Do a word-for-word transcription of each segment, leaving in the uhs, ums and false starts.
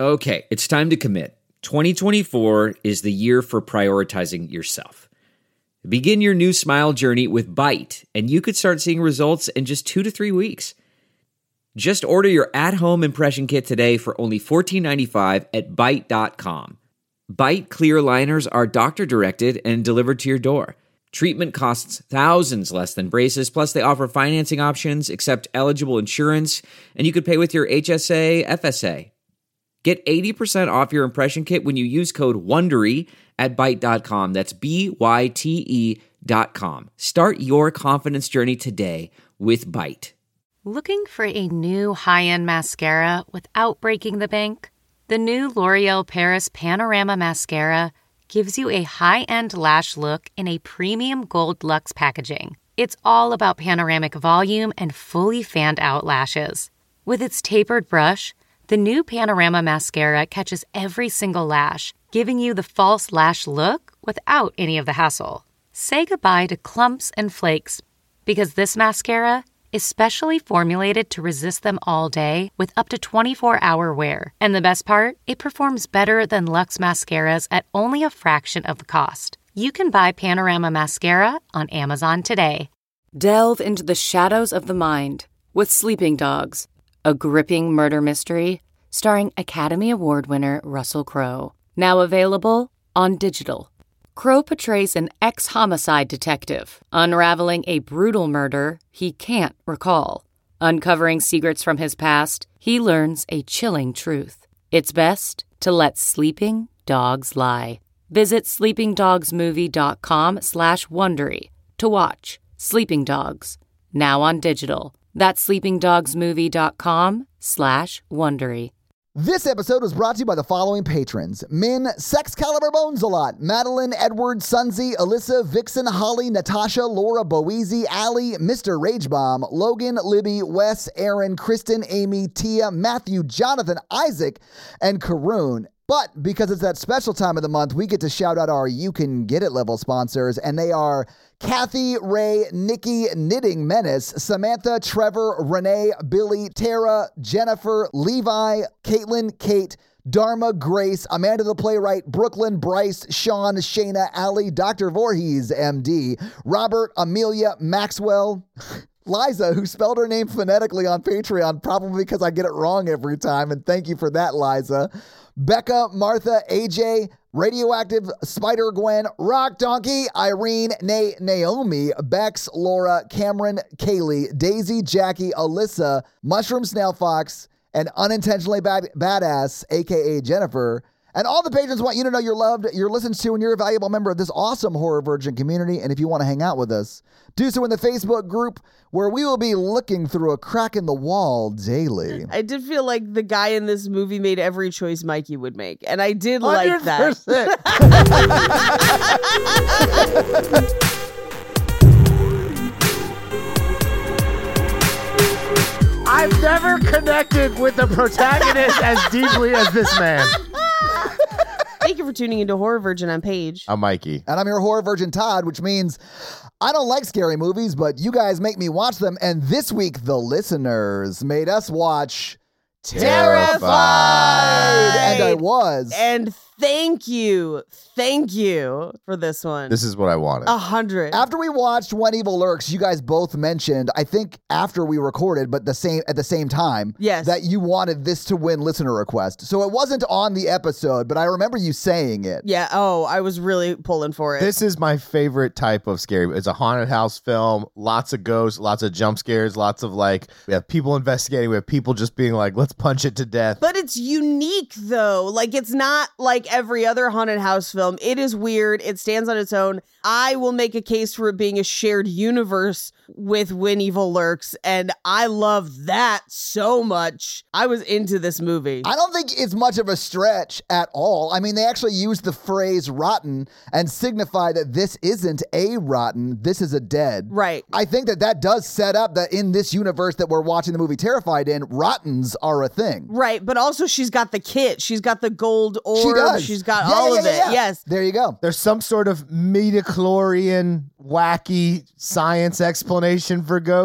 Okay, it's time to commit. twenty twenty-four is the year for prioritizing yourself. Begin your new smile journey with Byte, and you could start seeing results in just two to three weeks. Just order your at-home impression kit today for only fourteen ninety-five at byte dot com. Byte clear aligners are doctor-directed and delivered to your door. Treatment costs thousands less than braces, plus they offer financing options, accept eligible insurance, and you could pay with your H S A, F S A. Get eighty percent off your impression kit when you use code WONDERY at byte dot com. That's B Y T E dot com. Start your confidence journey today with Byte. Looking for a new high-end mascara without breaking the bank? The new L'Oreal Paris Panorama Mascara gives you a high-end lash look in a premium gold luxe packaging. It's all about panoramic volume and fully fanned-out lashes. With its tapered brush, the new Panorama Mascara catches every single lash, giving you the false lash look without any of the hassle. Say goodbye to clumps and flakes, because this mascara is specially formulated to resist them all day with up to twenty-four hour wear. And the best part? It performs better than Luxe mascaras at only a fraction of the cost. You can buy Panorama Mascara on Amazon today. Delve into the shadows of the mind with Sleeping Dogs, a gripping murder mystery starring Academy Award winner Russell Crowe. Now available on digital. Crowe portrays an ex-homicide detective unraveling a brutal murder he can't recall. Uncovering secrets from his past, he learns a chilling truth. It's best to let sleeping dogs lie. Visit sleepingdogsmovie.com slash Wondery to watch Sleeping Dogs, now on digital. That's sleepingdogsmovie.com slash Wondery. This episode was brought to you by the following patrons: Min, Sex Caliber Bones a Lot, Madeline, Edward, Sunzi, Alyssa, Vixen, Holly, Natasha, Laura, Boezy, Allie, Mister Ragebomb, Logan, Libby, Wes, Aaron, Kristen, Amy, Tia, Matthew, Jonathan, Isaac, and Karoon. But because it's that special time of the month, we get to shout out our You Can Get It level sponsors, and they are Kathy, Ray, Nikki, Knitting Menace, Samantha, Trevor, Renee, Billy, Tara, Jennifer, Levi, Caitlin, Kate, Dharma, Grace, Amanda the Playwright, Brooklyn, Bryce, Sean, Shayna, Allie, Doctor Voorhees, M D, Robert, Amelia, Maxwell, Liza, who spelled her name phonetically on Patreon, probably because I get it wrong every time, and thank you for that, Liza. Becca, Martha, A J, Radioactive, Spider-Gwen, Rock Donkey, Irene, Na- Naomi, Bex, Laura, Cameron, Kaylee, Daisy, Jackie, Alyssa, Mushroom Snail Fox, and Unintentionally Bad- Badass, a k a. Jennifer. And all the patrons want you to know you're loved, you're listened to, and you're a valuable member of this awesome Horror Virgin community. And if you want to hang out with us, do so in the Facebook group, where we will be looking through a crack in the wall daily. I did feel like the guy in this movie made every choice Mikey would make. And I did like one hundred percent. that. I've never connected with the protagonist as deeply as this man. Thank you for tuning into Horror Virgin. I'm Paige. I'm Mikey. And I'm your Horror Virgin Todd, which means I don't like scary movies, but you guys make me watch them. And this week, the listeners made us watch Terrified. And I was. And thank you. Thank you for this one. This is what I wanted. A hundred. After we watched When Evil Lurks, you guys both mentioned, I think after we recorded, but the same at the same time, yes, that you wanted this to win listener request. So it wasn't on the episode, but I remember you saying it. Yeah. Oh, I was really pulling for it. This is my favorite type of scary. It's a haunted house film. Lots of ghosts, lots of jump scares, lots of like, we have people investigating. We have people just being like, let's punch it to death. But it's unique though. Like, it's not like every other haunted house film. It is weird. It stands on its own. I will make a case for it being a shared universe with When Evil Lurks, and I love that so much. I was into this movie. I don't think it's much of a stretch at all. I mean, they actually use the phrase rotten and signify that this isn't a rotten, this is a dead. Right. I think that that does set up that in this universe that we're watching the movie Terrified in, rottens are a thing. Right, but also she's got the kit. She's got the gold orb. She does. She's got yeah, all yeah, of yeah, it. yeah. Yes. There you go. There's some sort of midichlorian, wacky science explanation for ghosts.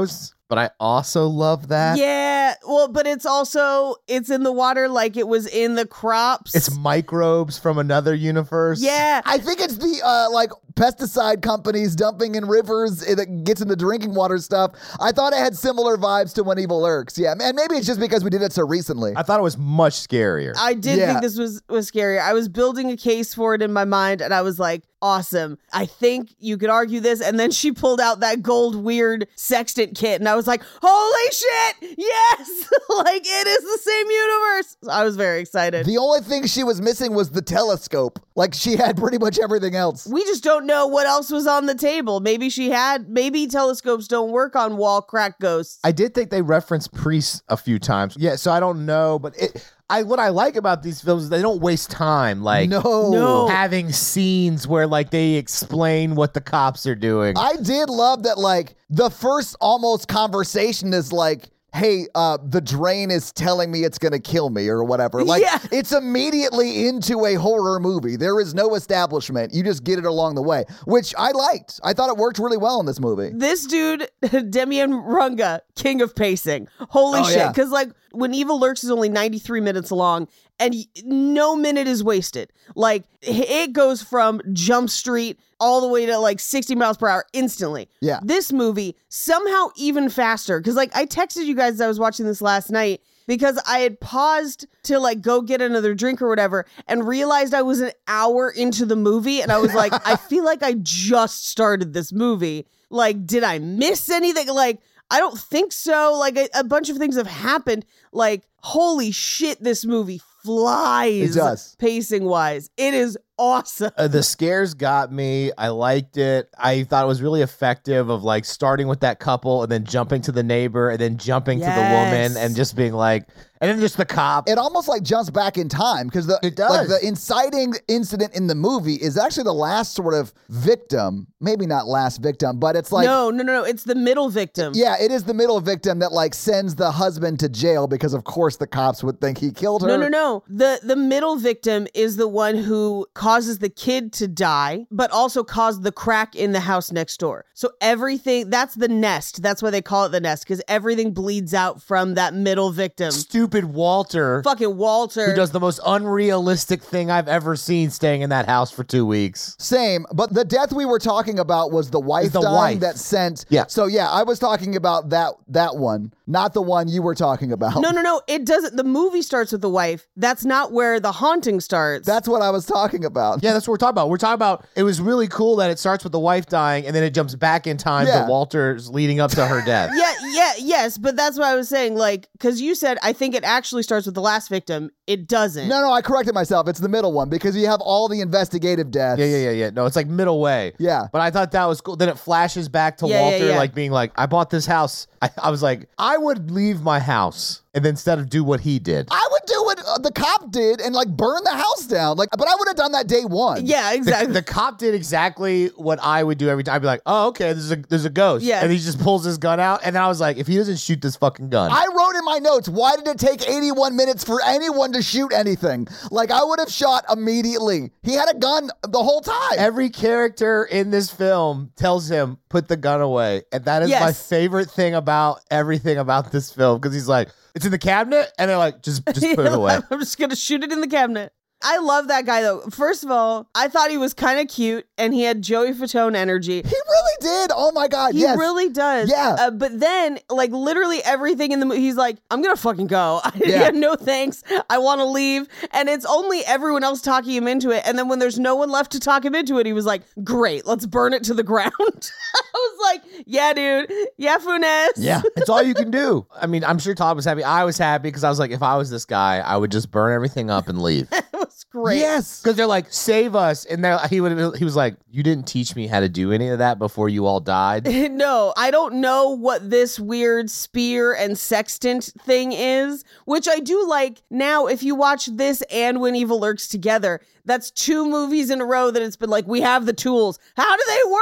But I also love that. Yeah, well, but it's also, it's in the water like it was in the crops. It's microbes from another universe. Yeah. I think it's the uh, like pesticide companies dumping in rivers that gets into drinking water stuff. I thought it had similar vibes to When Evil Lurks. Yeah, and maybe it's just because we did it so recently. I thought it was much scarier. I did Yeah. think this was, was scary. I was building a case for it in my mind, and I was like, awesome. I think you could argue this. And then she pulled out that gold weird sextant kit, and I was like, holy shit, yes! Like, it is the same universe. So I was very excited. The only thing she was missing was the telescope. Like, she had pretty much everything else. We just don't know what else was on the table. Maybe she had, maybe telescopes don't work on wall crack ghosts. I did think they referenced priests a few times. Yeah, so I don't know, but it, I what I like about these films is they don't waste time, like No. No. having scenes where like they explain what the cops are doing. I did love that, like, the first almost conversation is like, hey, uh, the drain is telling me it's going to kill me or whatever. Like, Yeah. it's immediately into a horror movie. There is no establishment. You just get it along the way, which I liked. I thought it worked really well in this movie. This dude, Demian Runga, king of pacing. Holy Oh, shit. yeah. Because, like, When Evil Lurks is only ninety-three minutes long, and y- no minute is wasted. Like, it goes from Jump Street all the way to, like, sixty miles per hour instantly. Yeah. This movie, somehow even faster. Because, like, I texted you guys as I was watching this last night, because I had paused to, like, go get another drink or whatever, and realized I was an hour into the movie, and I was like, I feel like I just started this movie. Like, did I miss anything? Like, I don't think so. Like, a, a bunch of things have happened. Like, holy shit, this movie flies. It does. Pacing wise. It is awesome. Uh, the scares got me. I liked it. I thought it was really effective of like starting with that couple and then jumping to the neighbor and then jumping to the Yes. woman and just being like, and then just the cop. It almost like jumps back in time because the It does. like the inciting incident in the movie is actually the last sort of victim, maybe not last victim, but it's like no, no, no, no. It's the middle victim. yeah, it is the middle victim that like sends the husband to jail because of course the cops would think he killed her. No, no, no. The the middle victim is the one who causes the kid to die, but also caused the crack in the house next door. So everything, that's the nest. That's why they call it the nest, because everything bleeds out from that middle victim. Stupid Walter, Fucking Walter. who does the most unrealistic thing I've ever seen, staying in that house for two weeks. Same, but the death we were talking about was the wife Is the dying wife. that sent. Yeah. So yeah, I was talking about that that one, not the one you were talking about. No, no, no. It doesn't. The movie starts with the wife. That's not where the haunting starts. That's what I was talking about. Yeah, that's what we're talking about. We're talking about, it was really cool that it starts with the wife dying and then it jumps back in time Yeah. to Walter's leading up to her death. yeah, yeah, yes, but that's what I was saying. Like, because you said I think it actually starts with the last victim. It doesn't. No, no, I corrected myself. It's the middle one because you have all the investigative deaths. Yeah, yeah, yeah, yeah. No, it's like middle way. Yeah. But I thought that was cool. Then it flashes back to Yeah, yeah, Walter, yeah. like being like, I bought this house. I, I was like, I would leave my house and then instead of do what he did. I would do what uh, the cop did and like burn the house down. Like, but I would have done that day one. Yeah, The, exactly. the cop did exactly what I would do every time. I'd be like, oh, okay, there's a there's a ghost. Yeah. And he just pulls his gun out. And then I was like, if he doesn't shoot this fucking gun. I wrote in my notes, why did it take eighty-one minutes for anyone to shoot anything? Like, I would have shot immediately. He had a gun the whole time. Every character in this film tells him, put the gun away. And that is Yes. my favorite thing about everything about this film. Because he's like, it's in the cabinet. And they're like, just, just put it away. I'm just going to shoot it in the cabinet. I love that guy, though. First of all, I thought he was kind of cute and he had Joey Fatone energy. He really did. Oh my God. He yes. really does. Yeah. Uh, but then, like, literally everything in the movie, he's like, I'm going to fucking go. Yeah. Yeah, no thanks. I want to leave. And it's only everyone else talking him into it. And then when there's no one left to talk him into it, he was like, great, let's burn it to the ground. I was like, yeah, dude. Yeah, Funes. Yeah, it's all you can do. I mean, I'm sure Todd was happy. I was happy because I was like, if I was this guy, I would just burn everything up and leave. It was great. Yes. Because they're like, save us, and they're, he would he was like, you didn't teach me how to do any of that before you all died. No, I don't know what this weird spear and sextant thing is, which I do like. Now, if you watch this and When Evil Lurks together, that's two movies in a row that it's been like, we have the tools. How do they work?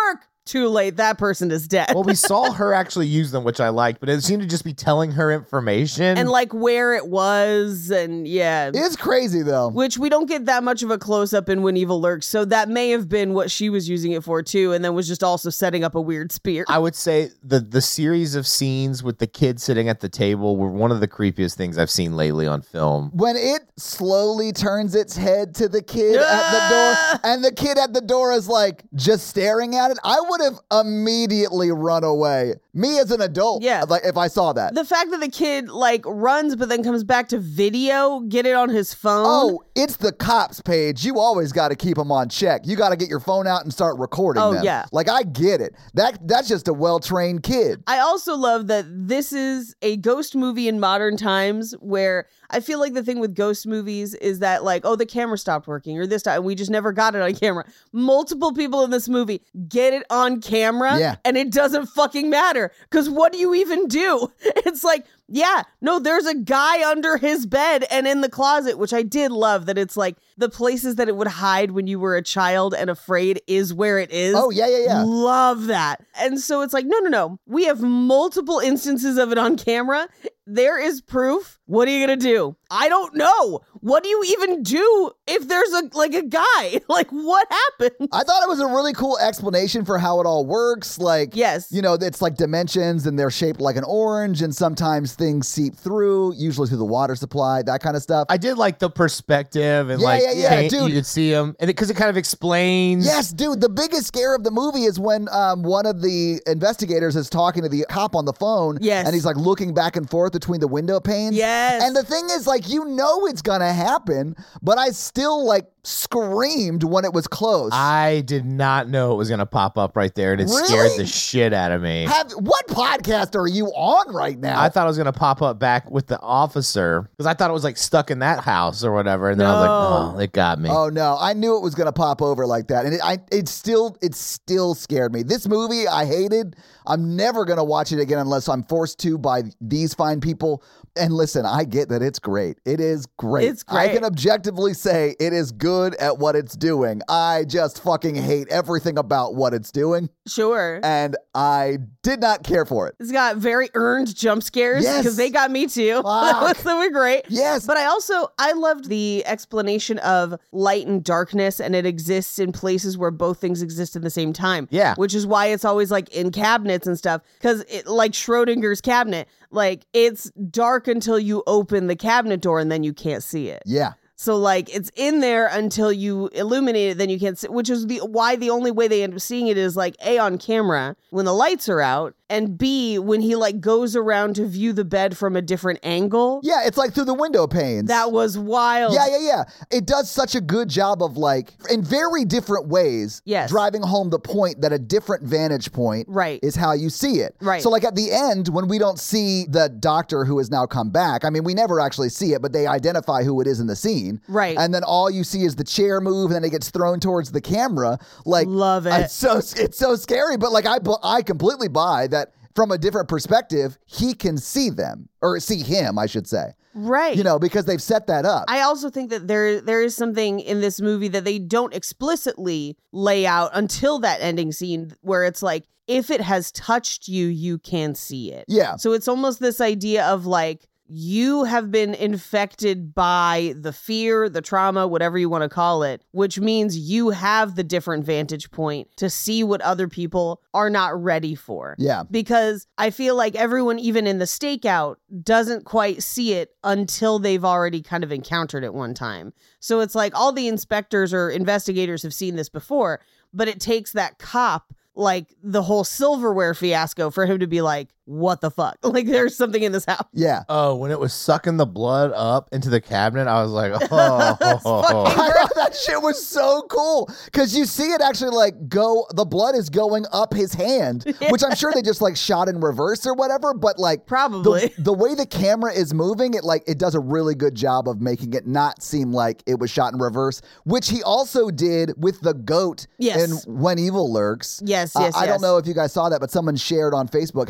Too late. That person is dead. Well, we saw her actually use them, which I liked, but it seemed to just be telling her information. And like where it was, and yeah. It's crazy, though. Which we don't get that much of a close-up in When Evil Lurks, so that may have been what she was using it for, too, and then was just also setting up a weird spear. I would say the, the series of scenes with the kid sitting at the table were one of the creepiest things I've seen lately on film. When it slowly turns its head to the kid at the door, and the kid at the door is like just staring at it, I would have immediately run away. Me as an adult, Yeah. like if I saw that. The fact that the kid like runs but then comes back to video, get it on his phone. Oh, it's the cops page. You always got to keep them on check. You got to get your phone out and start recording Oh, them. yeah. Like I get it. That that's just a well-trained kid. I also love that this is a ghost movie in modern times where I feel like the thing with ghost movies is that like, oh, the camera stopped working or this time. We just never got it on camera. Multiple people in this movie get it on camera Yeah. and it doesn't fucking matter. Because what do you even do? It's like, yeah, no, there's a guy under his bed and in the closet, which I did love that it's like the places that it would hide when you were a child and afraid is where it is. Oh, yeah, yeah, yeah. Love that. And so it's like, no, no, no. We have multiple instances of it on camera. There is proof. What are you going to do? I don't know. What do you even do if there's a like a guy? Like what happened? I thought it was a really cool explanation for how it all works. Like, Yes. you know, it's like dimensions and they're shaped like an orange and sometimes things seep through, usually through the water supply, that kind of stuff. I did like the perspective and Yeah, like yeah, yeah, paint, dude. you could see them and because it, it kind of explains. Yes, dude. The biggest scare of the movie is when um, one of the investigators is talking to the cop on the phone. Yes. And he's like looking back and forth between the window panes. Yes. And the thing is, like, you know it's going to happen, but I still, like, screamed when it was closed. I did not know it was going to pop up right there, and it Really? scared the shit out of me. Have, what podcast are you on right now? I thought it was going to pop up back with the officer because I thought it was like stuck in that house or whatever. And then I was like, oh, it got me. Oh no, I knew it was gonna pop over like that, and it, I, it still, it still scared me. This movie I hated. I'm never gonna watch it again unless I'm forced to by these fine people. And listen, I get that it's great. It is great. It's great. I can objectively say it is good at what it's doing. I just fucking hate everything about what it's doing, Sure. and I did not care for it. It's got very earned jump scares Yes. because they got me too. Fuck. They were great. Yes. But I also, I loved the explanation of light and darkness, and it exists in places where both things exist at the same time. Yeah. Which is why it's always like in cabinets and stuff. Because it, like Schrodinger's cabinet, like it's dark until you open the cabinet door and then you can't see it. Yeah. So like it's in there until you illuminate it, then you can't see, which is the why the only way they end up seeing it is like A, on camera when the lights are out, and B, when he like goes around to view the bed from a different angle. Yeah, it's like through the window panes. That was wild. Yeah, yeah, yeah. It does such a good job of like, in very different ways, Yes. driving home the point that a different vantage point Right. is how you see it. Right. So like at the end, when we don't see the doctor who has now come back, I mean, we never actually see it, but they identify who it is in the scene. Right. And then all you see is the chair move and then it gets thrown towards the camera. Like, Love it. It's so, it's so scary, but like I, bu- I completely buy that from a different perspective, he can see them or see him, I should say. Right. You know, because they've set that up. I also think that there there is something in this movie that they don't explicitly lay out until that ending scene where it's like, if it has touched you, you can see it. Yeah. So it's almost this idea of like, you have been infected by the fear, the trauma, whatever you want to call it, which means you have the different vantage point to see what other people are not ready for. Yeah. Because I feel like everyone, even in the stakeout, doesn't quite see it until they've already kind of encountered it one time. So it's like all the inspectors or investigators have seen this before, but it takes that cop, like the whole silverware fiasco, for him to be like, what the fuck? Like there's something in this house. Yeah. Oh, when it was sucking the blood up into the cabinet, I was like, oh. I thought that shit was so cool because you see it actually like go, the blood is going up his hand, which I'm sure they just like shot in reverse or whatever, but like Probably. the, the way the camera is moving, it like it does a really good job of making it not seem like it was shot in reverse, which he also did with the goat Yes. in When Evil Lurks. Yes, Uh, yes, I don't yes. know if you guys saw that, but someone shared on Facebook how he did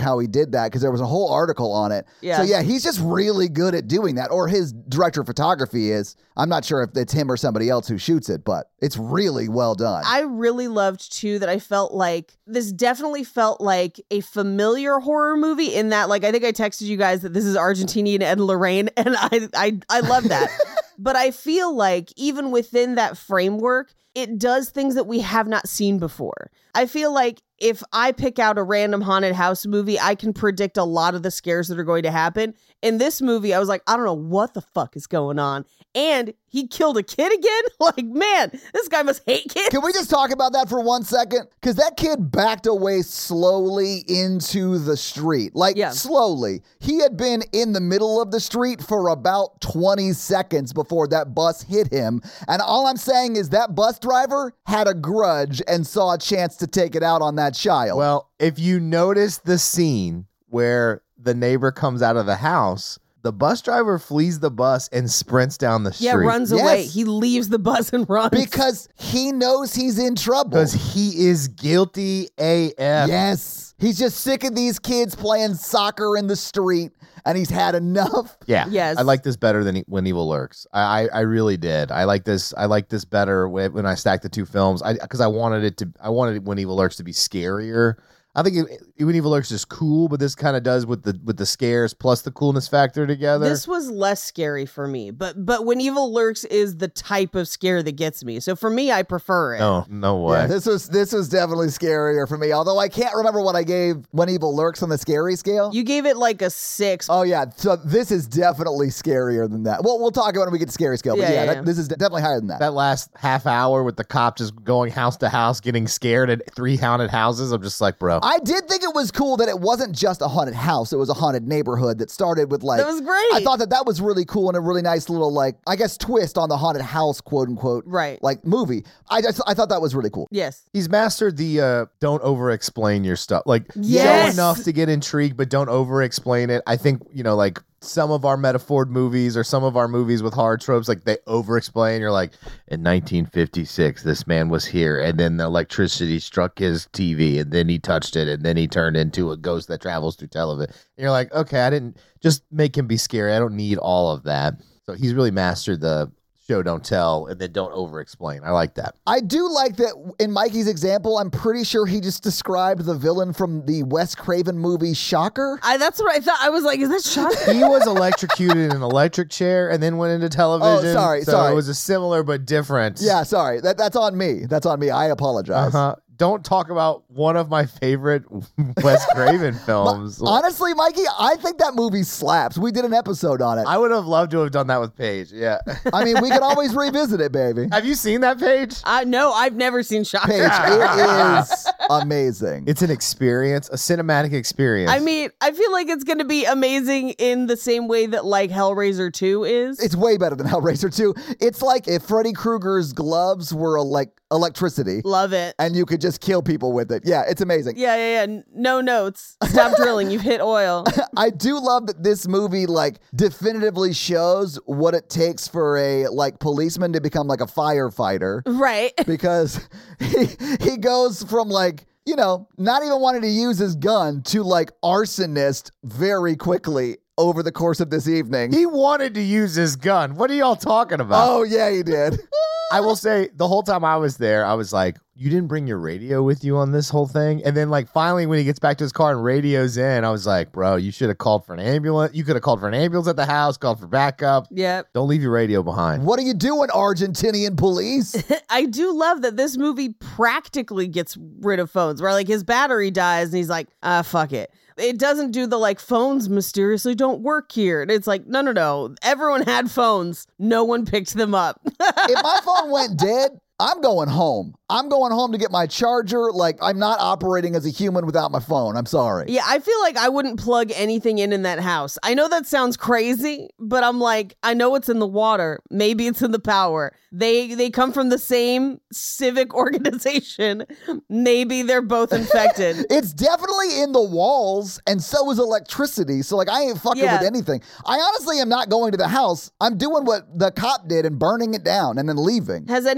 did that because there was a whole article on it. Yeah. So yeah, he's just really good at doing that. Or his director of photography is. I'm not sure if it's him or somebody else who shoots it, but it's really well done. I really loved too that I felt like this definitely felt like a familiar horror movie in that, like, I think I texted you guys that this is Argentinian Ed and Lorraine, and I I I love that. But I feel like even within that framework, it does things that we have not seen before. I feel like if I pick out a random haunted house movie, I can predict a lot of the scares that are going to happen. In this movie, I was like, I don't know what the fuck is going on. And he killed a kid again? Like, man, this guy must hate kids. Can we just talk about that for one second? Because that kid backed away slowly into the street. Like, Yeah. slowly. He had been in the middle of the street for about twenty seconds before that bus hit him. And all I'm saying is that bus driver had a grudge and saw a chance to take it out on that child. Well, if you notice the scene where the neighbor comes out of the house, the bus driver flees the bus and sprints down the street. Yeah, runs Yes. away. He leaves the bus and runs. Because he knows he's in trouble. Because he is guilty A F. Yes. He's just sick of these kids playing soccer in the street, and he's had enough. Yeah. Yes. I like this better than When Evil Lurks. I, I, I really did. I like this. I like this better when, when I stacked the two films. I because I wanted it to. I wanted When Evil Lurks to be scarier. I think it, When Evil Lurks is cool, but this kind of does with the with the scares plus the coolness factor together. This was less scary for me, but but When Evil Lurks is the type of scare that gets me. So for me, I prefer it. no, no way. Yeah, this was this was definitely scarier for me. Although I can't remember what I gave When Evil Lurks on the scary scale. You gave it like a six. Oh yeah, so this is definitely scarier than that. Well, we'll talk about it when we get to scary scale. But Yeah, yeah, yeah, that, yeah. this is definitely higher than that. That last half hour with the cop just going house to house, getting scared at three haunted houses. I'm just like, bro. I did think it was cool that it wasn't just a haunted house; it was a haunted neighborhood that started with like. That was great. I thought that that was really cool and a really nice little like I guess twist on the haunted house quote unquote Right. like movie. I just I thought that was really cool. Yes. He's mastered the uh, don't over explain your stuff. Like, Yes. show enough to get intrigued, but don't over explain it. I think, you know, like some of our metaphor movies or some of our movies with horror tropes, like they over explain. You're like, in nineteen fifty-six, this man was here, and then the electricity struck his T V, and then he touched it, and then he turned into a ghost that travels through television. And you're like, okay, I didn't just make him be scary. I don't need all of that. So he's really mastered the show, don't tell, and then don't over explain. I like that. I do like that in Mikey's example, I'm pretty sure he just described the villain from the Wes Craven movie Shocker. I that's what I thought. I was like, is that shocking? He was electrocuted in an electric chair and then went into television. Oh, sorry, so sorry. it was a similar but different. Yeah, sorry. That, that's on me. That's on me. I apologize. Uh-huh. Don't talk about one of my favorite Wes Craven films. Honestly, Mikey, I think that movie slaps. We did an episode on it. I would have loved to have done that with Paige. Yeah. I mean, we can always revisit it, baby. Have you seen that, Paige? I no, I've never seen Shocker. Paige, it is amazing. It's an experience, a cinematic experience. I mean, I feel like it's going to be amazing in the same way that like Hellraiser two is. It's way better than Hellraiser two. It's like if Freddy Krueger's gloves were like electricity Love it. and you could just kill people with it. Yeah, it's amazing. Yeah, yeah, yeah. N- No notes. Stop drilling. You've hit oil. I do love that this movie like definitively shows what it takes for a like policeman to become like a firefighter Right. because he, he goes from like, you know, not even wanting to use his gun to like arsonist very quickly over the course of this evening. he wanted to use his gun. What are y'all talking about? Oh, yeah, he did. I will say the whole time I was there, I was like, you didn't bring your radio with you on this whole thing? And then like finally when he gets back to his car and radio's in, I was like, bro, you should have called for an ambulance. You could have called for an ambulance at the house, called for backup. Yep. Don't leave your radio behind. What are you doing, Argentinian police? I do love that this movie practically gets rid of phones, where like his battery dies and he's like, ah, fuck it. It doesn't do the like phones mysteriously don't work here. And it's like, no, no, no. Everyone had phones. No one picked them up. If my phone went dead, I'm going home. I'm going home to get my charger. Like, I'm not operating as a human without my phone. I'm sorry. Yeah, I feel like I wouldn't plug anything in in that house. I know that sounds crazy, but I'm like, I know it's in the water. Maybe it's in the power. They they come from the same civic organization. Maybe they're both infected. It's definitely in the walls, and so is electricity. So, like, I ain't fucking Yeah. with anything. I honestly am not going to the house. I'm doing what the cop did and burning it down and then leaving. Has anyone questioned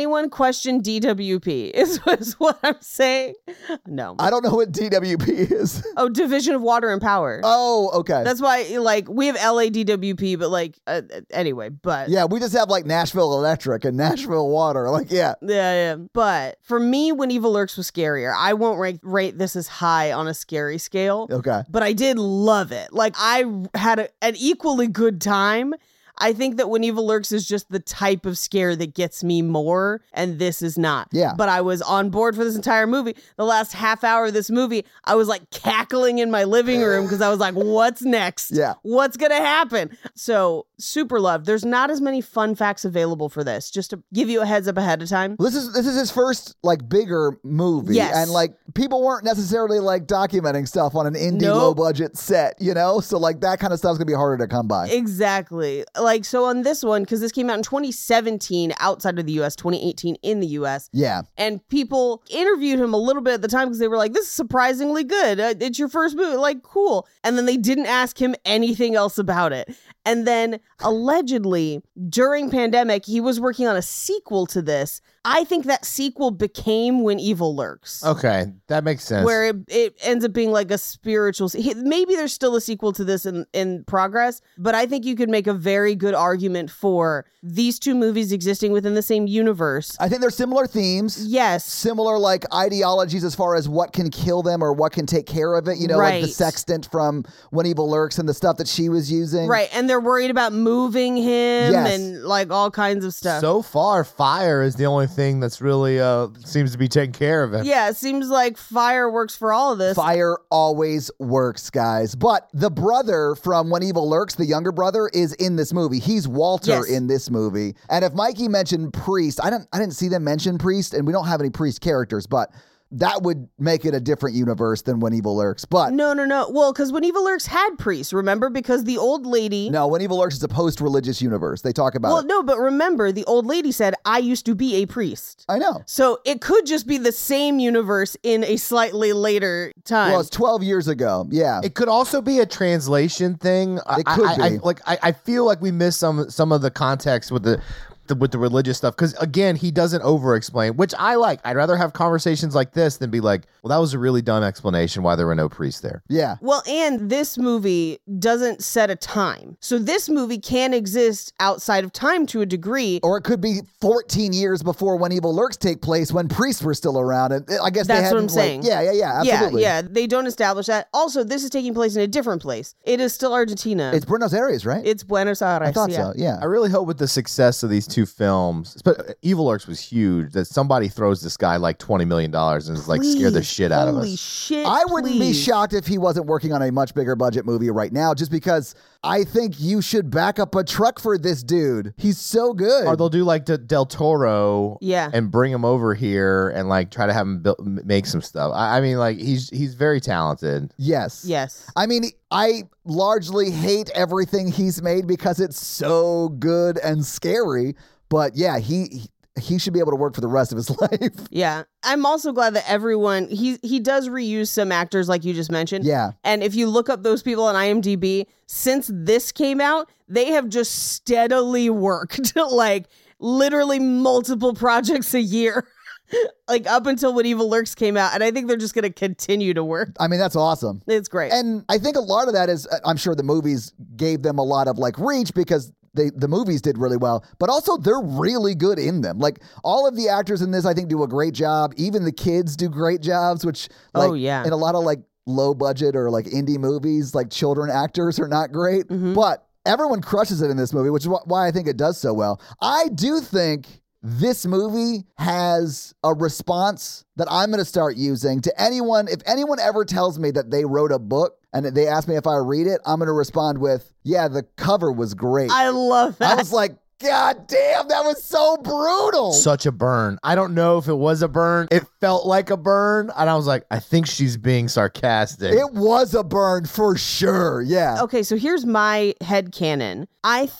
question D W P is, is what I'm saying. No. I don't know what D W P is. Oh, Division of Water and Power. Oh, okay. That's why, like, we have L A D W P, but, like, uh, anyway, but. Yeah, we just have, like, Nashville Electric and Nashville Water. Like, yeah. Yeah, yeah. But for me, When Evil Lurks was scarier. I won't rate, rate this as high on a scary scale. Okay. But I did love it. Like, I had a, an equally good time. I think that When Evil Lurks is just the type of scare that gets me more, and this is not. Yeah. But I was on board for this entire movie. The last half hour of this movie, I was like cackling in my living room because I was like, what's next? Yeah. What's going to happen? So, super loved. There's not as many fun facts available for this, just to give you a heads up ahead of time. This is this is his first like bigger movie. Yes. And like people weren't necessarily like documenting stuff on an indie Nope. low budget set, you know? So like that kind of stuff's gonna be harder to come by. Exactly. Like, so on this one, because this came out in twenty seventeen outside of the U S, twenty eighteen in the U S. Yeah. And people interviewed him a little bit at the time because they were like, this is surprisingly good. Uh, it's your first movie. Like, cool. And then they didn't ask him anything else about it. And then allegedly during pandemic, he was working on a sequel to this. I think that sequel became When Evil Lurks. Okay, that makes sense. Where it, it ends up being like a spiritual. se- Maybe there's still a sequel to this in, in progress, but I think you could make a very good argument for these two movies existing within the same universe. I think they're similar themes. Yes. Similar like ideologies as far as what can kill them or what can take care of it. You know, like the Right. sextant from When Evil Lurks and the stuff that she was using. Right. And they're worried about moving him Yes. and like all kinds of stuff. So far, fire is the only thing that's really uh seems to be taking care of it. Yeah, it seems like fire works for all of this. Fire always works, guys. But the brother from When Evil Lurks, the younger brother, is in this movie. He's Walter Yes. in this movie. And if Mikey mentioned Priest, I don't I didn't see them mention Priest, and we don't have any Priest characters, but that would make it a different universe than When Evil Lurks. But No, no, no. Well, because When Evil Lurks had priests, remember? Because the old lady. no, When Evil Lurks is a post-religious universe. They talk about Well, it. no, but remember, the old lady said, I used to be a priest. I know. So it could just be the same universe in a slightly later time. Well, it's twelve years ago. Yeah. It could also be a translation thing. I- It could I, I, be. I, like I, I feel like we missed some some of the context with the. The, with the religious stuff, because again, he doesn't over explain, which I like. I'd rather have conversations like this than be like, well, that was a really dumb explanation why there were no priests there. yeah. Well, and this movie doesn't set a time. So this movie can exist outside of time to a degree. Or it could be fourteen years before When Evil Lurks take place, when priests were still around. And I guess they That's what hadn't, I'm saying. Like, yeah, yeah, yeah, absolutely. Yeah, yeah. They don't establish that. Also, this is taking place in a different place. It is still Argentina. It's Buenos Aires, right? It's Buenos Aires. I thought yeah. so, yeah. I really hope with the success of these two films, but Evil Lurks was huge, that somebody throws this guy like twenty million dollars and is like scare the Please, shit out of Holy us. shit. I wouldn't be please. shocked if he wasn't working on a much bigger budget movie right now, just because I think you should back up a truck for this dude. He's so good. Or they'll do like the Del Toro, Yeah. and bring him over here and like try to have him build, m- make some stuff. I, I mean, like he's he's very talented. yes. Yes. I mean, I largely hate everything he's made because it's so good and scary. But yeah, he he should be able to work for the rest of his life. Yeah. I'm also glad that everyone, he he does reuse some actors like you just mentioned. Yeah. And if you look up those people on IMDb, since this came out, they have just steadily worked like literally multiple projects a year. Like up until When Evil Lurks came out. And I think they're just going to continue to work. I mean, that's awesome. It's great. And I think a lot of that is, I'm sure the movies gave them a lot of like reach because they the movies did really well, but also they're really good in them. Like all of the actors in this, I think, do a great job. Even the kids do great jobs, which like Oh, yeah. in a lot of like low budget or like indie movies, like children actors are not great, Mm-hmm. but everyone crushes it in this movie, which is wh- why I think it does so well. I do think this movie has a response that I'm going to start using to anyone. If anyone ever tells me that they wrote a book and they ask me if I read it, I'm going to respond with, yeah, the cover was great. I love that. I was like, God damn, that was so brutal. Such a burn. I don't know if it was a burn. It felt like a burn. And I was like, I think she's being sarcastic. It was a burn for sure. Yeah. Okay, so here's my headcanon. I think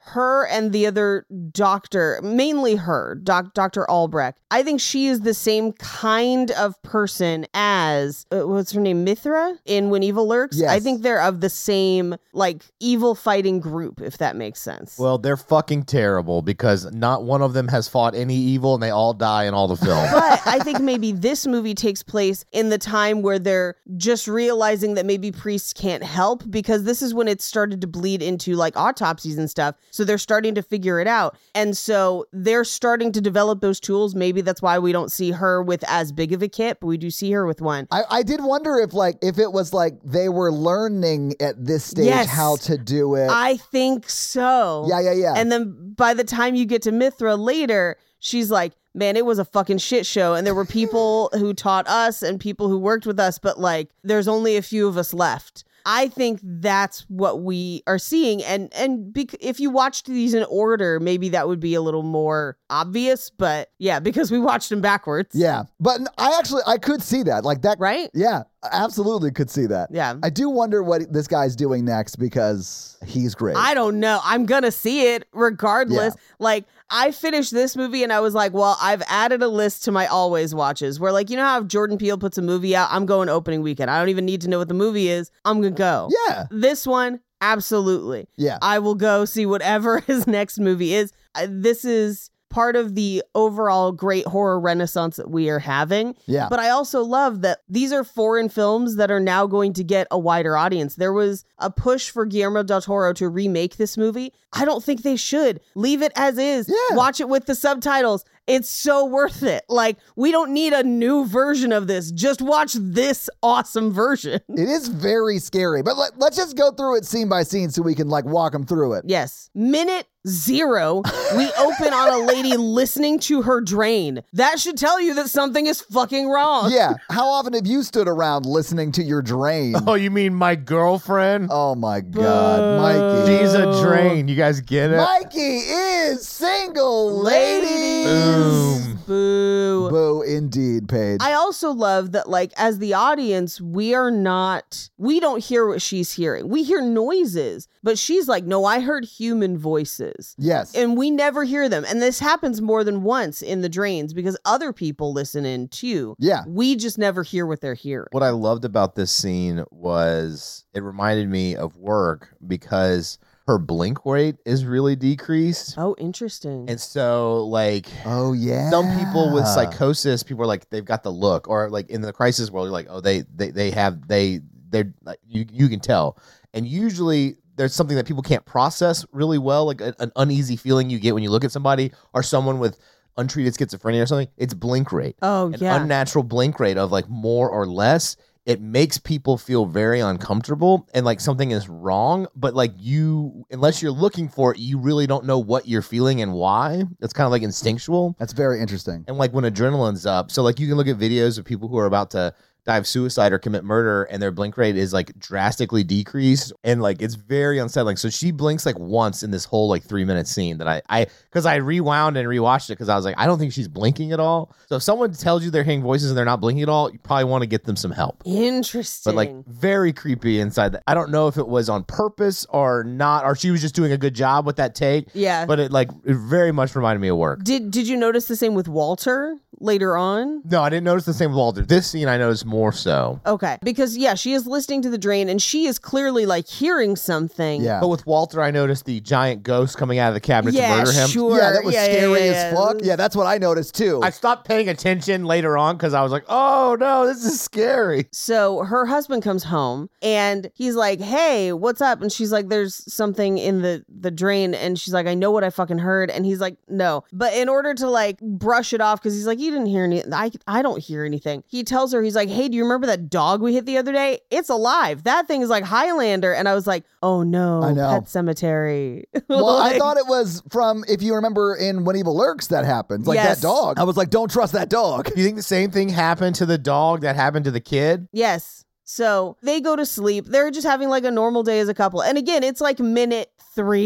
her and the other doctor, mainly her, doc, Doctor Albrecht, I think she is the same kind of person as, uh, what's her name, Mithra in When Evil Lurks? Yes. I think they're of the same, like, evil fighting group, if that makes sense. Well, they're fucking terrible because not one of them has fought any evil and they all die in all the films. But I think maybe this movie takes place in the time where they're just realizing that maybe priests can't help, because this is when it started to bleed into like autopsies and stuff. So they're starting to figure it out. And so they're starting to develop those tools. Maybe that's why we don't see her with as big of a kit, but we do see her with one. I, I did wonder if like if it was like they were learning at this stage Yes. how to do it. I think so. Yeah, yeah, yeah. And then by the time you get to Mithra later, she's like, man, it was a fucking shit show. And there were people who taught us and people who worked with us, but like, there's only a few of us left. I think that's what we are seeing. And and bec- if you watched these in order, maybe that would be a little more obvious. But yeah, because we watched them backwards. Yeah. But I actually, I could see that. Like that. Right? Yeah, absolutely could see that. Yeah. I do wonder what this guy's doing next because he's great. I don't know. I'm going to see it regardless. Yeah. Like, I finished this movie and I was like, well, I've added a list to my always watches where, like, you know how if Jordan Peele puts a movie out, I'm going opening weekend. I don't even need to know what the movie is. I'm going to go. Yeah. This one, absolutely. Yeah. I will go see whatever his next movie is. Uh, This is part of the overall great horror renaissance that we are having. Yeah. But I also love that these are foreign films that are now going to get a wider audience. There was a push for Guillermo del Toro to remake this movie. I don't think they should. Leave it as is. Yeah. Watch it with the subtitles. It's so worth it. Like, we don't need a new version of this. Just watch this awesome version. It is very scary, but let, let's just go through it scene by scene so we can like walk them through it. Yes. Minute zero, we open on a lady listening to her drain. That should tell you that something is fucking wrong. Yeah. How often have you stood around listening to your drain? Oh, you mean my girlfriend? Oh my God, Mikey. She's a drain. You guys get it? Mikey is single, ladies. Boom. Boo. Boo, indeed, Paige. I also love that, like, as the audience, we are not, we don't hear what she's hearing. We hear noises, but she's like, no, I heard human voices. Yes. And we never hear them. And this happens more than once in the drains because other people listen in too. Yeah. We just never hear what they're hearing. What I loved about this scene was it reminded me of Work because her blink rate is really decreased. Oh, interesting. And so, like, Oh yeah. some people with psychosis, people are like, they've got the look, or like in the crisis world, you're like, oh, they they they have they they're like, you you can tell. And usually there's something that people can't process really well, like a, an uneasy feeling you get when you look at somebody or someone with untreated schizophrenia or something. It's blink rate. Oh, An yeah. unnatural blink rate of like more or less. It makes people feel very uncomfortable and like something is wrong, but like you, unless you're looking for it, you really don't know what you're feeling and why. It's kind of like instinctual. That's very interesting. And like when adrenaline's up, so like you can look at videos of people who are about to die of suicide or commit murder and their blink rate is like drastically decreased and like it's very unsettling. So she blinks like once in this whole like three minute scene that I I because I rewound and rewatched it because I was like, I don't think she's blinking at all. So if someone tells you they're hearing voices and they're not blinking at all, you probably want to get them some help. Interesting. But like very creepy inside that. I don't know if it was on purpose or not, or she was just doing a good job with that take. Yeah. But it like it very much reminded me of Work. Did Did you notice the same with Walter later on? No, I didn't notice the same with Walter. This scene I noticed more so. Okay. Because, yeah, she is listening to the drain and she is clearly like hearing something. Yeah. But with Walter, I noticed the giant ghost coming out of the cabinet Yeah, to murder him. sure. Yeah, that was Yeah, yeah, scary yeah, as yeah. fuck. Yeah, that's what I noticed too. I stopped paying attention later on because I was like, oh no, this is scary. So her husband comes home and he's like, hey, what's up? And she's like, there's something in the, the drain. And she's like, I know what I fucking heard. And he's like, no. But in order to like brush it off, because he's like, you didn't hear anything. I, I don't hear anything. He tells her, he's like, hey, do you remember that dog we hit the other day? It's alive. That thing is like Highlander. And I was like, oh no, I know. Pet Cemetery. Well, I Like- thought it was from, if you remember in When Evil Lurks, that happens. Like Yes. that dog. I was like, don't trust that dog. You think the same thing happened to the dog that happened to the kid? Yes. So they go to sleep. They're just having like a normal day as a couple. And again, it's like minute three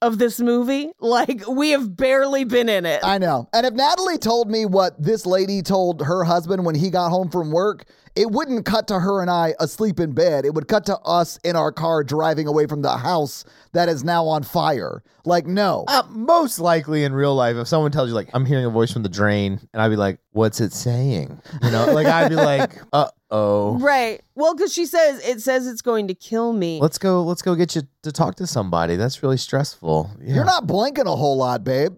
of this movie. Like, we have barely been in it. I know. And if Natalie told me what this lady told her husband when he got home from work, it wouldn't cut to her and I asleep in bed. It would cut to us in our car driving away from the house that is now on fire. Like, no. Uh, most likely in real life, if someone tells you, like, I'm hearing a voice from the drain, and I'd be like, what's it saying? You know, like, I'd be like, uh-oh. Right. Well, because she says, it says it's going to kill me. Let's go, let's go get you to talk to somebody. That's really stressful. Yeah. You're not blinking a whole lot, babe.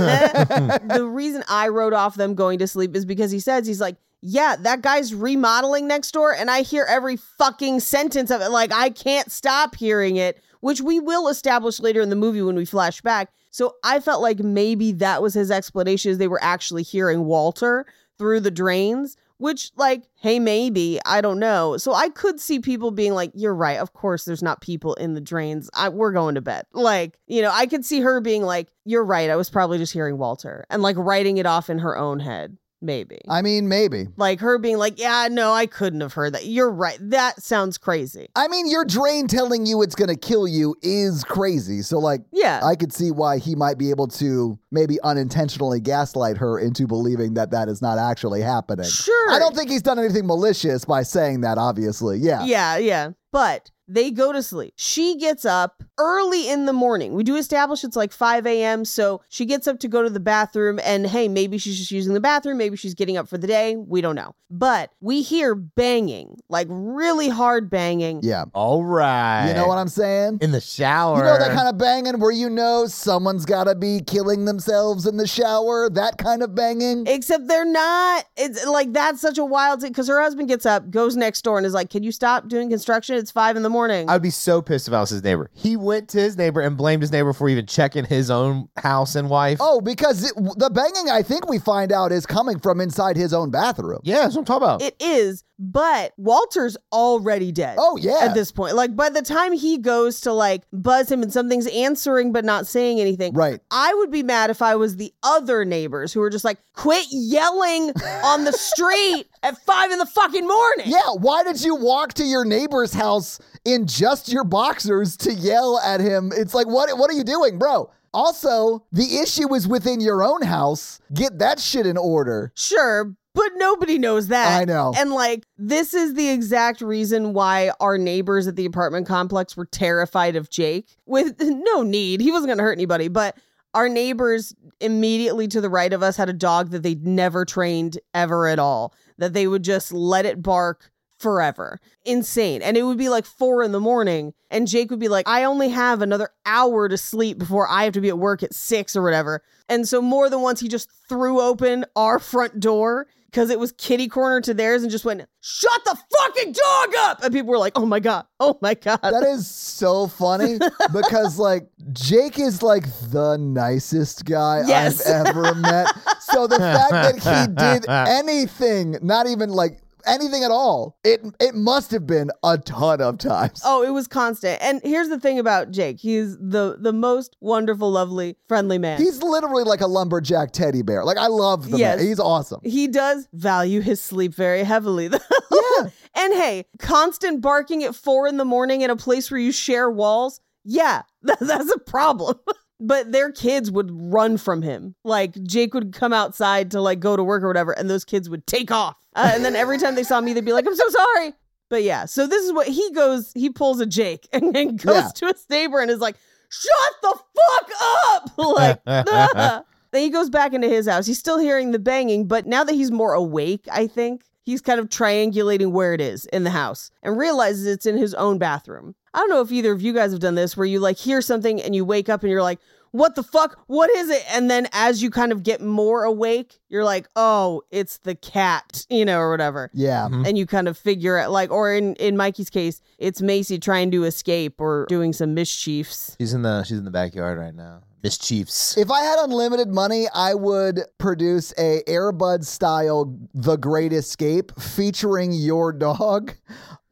The reason I wrote off them going to sleep is because he says, he's like, yeah, that guy's remodeling next door, and I hear every fucking sentence of it. Like, I can't stop hearing it, which we will establish later in the movie when we flash back. So I felt like maybe that was his explanation, is they were actually hearing Walter through the drains, which, like, hey, maybe, I don't know. So I could see people being like, you're right. Of course, there's not people in the drains. I, we're going to bed. Like, you know, I could see her being like, you're right. I was probably just hearing Walter, and like writing it off in her own head. Maybe. I mean, maybe. Like her being like, yeah, no, I couldn't have heard that. You're right. That sounds crazy. I mean, your drain telling you it's going to kill you is crazy. So, like, yeah, I could see why he might be able to maybe unintentionally gaslight her into believing that that is not actually happening. Sure. I don't think he's done anything malicious by saying that, obviously. Yeah. Yeah, yeah. But they go to sleep. She gets up early in the morning. We do establish it's like five a.m. So she gets up to go to the bathroom, and hey, maybe she's just using the bathroom. Maybe she's getting up for the day. We don't know. But we hear banging, like really hard banging. Yeah. All right. You know what I'm saying? In the shower. You know that kind of banging where you know someone's got to be killing themselves in the shower? That kind of banging? Except they're not. It's like, that's such a wild thing, because her husband gets up, goes next door, and is like, can you stop doing construction? It's five in the morning. I'd be so pissed if I was his neighbor. He went to his neighbor and blamed his neighbor for even checking his own house and wife. Oh, because it, the banging, I think we find out, is coming from inside his own bathroom. Yeah, that's what I'm talking about. It is, but Walter's already dead. Oh, yeah. At this point. Like, by the time he goes to, like, buzz him and something's answering but not saying anything. Right. I would be mad if I was the other neighbors who were just like, quit yelling on the street at five in the fucking morning. Yeah, why did you walk to your neighbor's house in just your boxers to yell at him? It's like, what, what are you doing, bro? Also, the issue is within your own house. Get that shit in order. Sure, but nobody knows that. I know. And like, this is the exact reason why our neighbors at the apartment complex were terrified of Jake, with no need. He wasn't going to hurt anybody, but our neighbors immediately to the right of us had a dog that they'd never trained ever at all, that they would just let it bark forever. Insane. And it would be like four in the morning, and Jake would be like, I only have another hour to sleep before I have to be at work at six or whatever. And so more than once he just threw open our front door because it was kitty corner to theirs and just went, shut the fucking dog up. And people were like, oh my God, oh my God. That is so funny because like Jake is like the nicest guy Yes. I've ever met. So the fact that he did anything, not even like anything at all, it it must have been a ton of times. Oh, it was constant. And here's the thing about Jake. He's the the most wonderful, lovely, friendly man. He's literally like a lumberjack teddy bear. Like, I love the Yes. man. He's awesome. He does value his sleep very heavily, though. Yeah. And hey, constant barking at four in the morning in a place where you share walls. Yeah, that, that's a problem. But their kids would run from him. Like, Jake would come outside to like go to work or whatever, and those kids would take off. Uh, and then every time they saw me, they'd be like, I'm so sorry. But yeah, so this is what he goes, he pulls a Jake and then goes Yeah. to his neighbor and is like, shut the fuck up. Like, ah. Then he goes back into his house. He's still hearing the banging, but now that he's more awake, I think, he's kind of triangulating where it is in the house and realizes it's in his own bathroom. I don't know if either of you guys have done this where you like hear something and you wake up and you're like, what the fuck? What is it? And then as you kind of get more awake, you're like, oh, it's the cat, you know, or whatever. Yeah. And you kind of figure it like, or in, in Mikey's case, it's Macy trying to escape or doing some mischiefs. She's in the she's in the backyard right now. Mischiefs. If I had unlimited money, I would produce a Air Bud style The Great Escape featuring your dog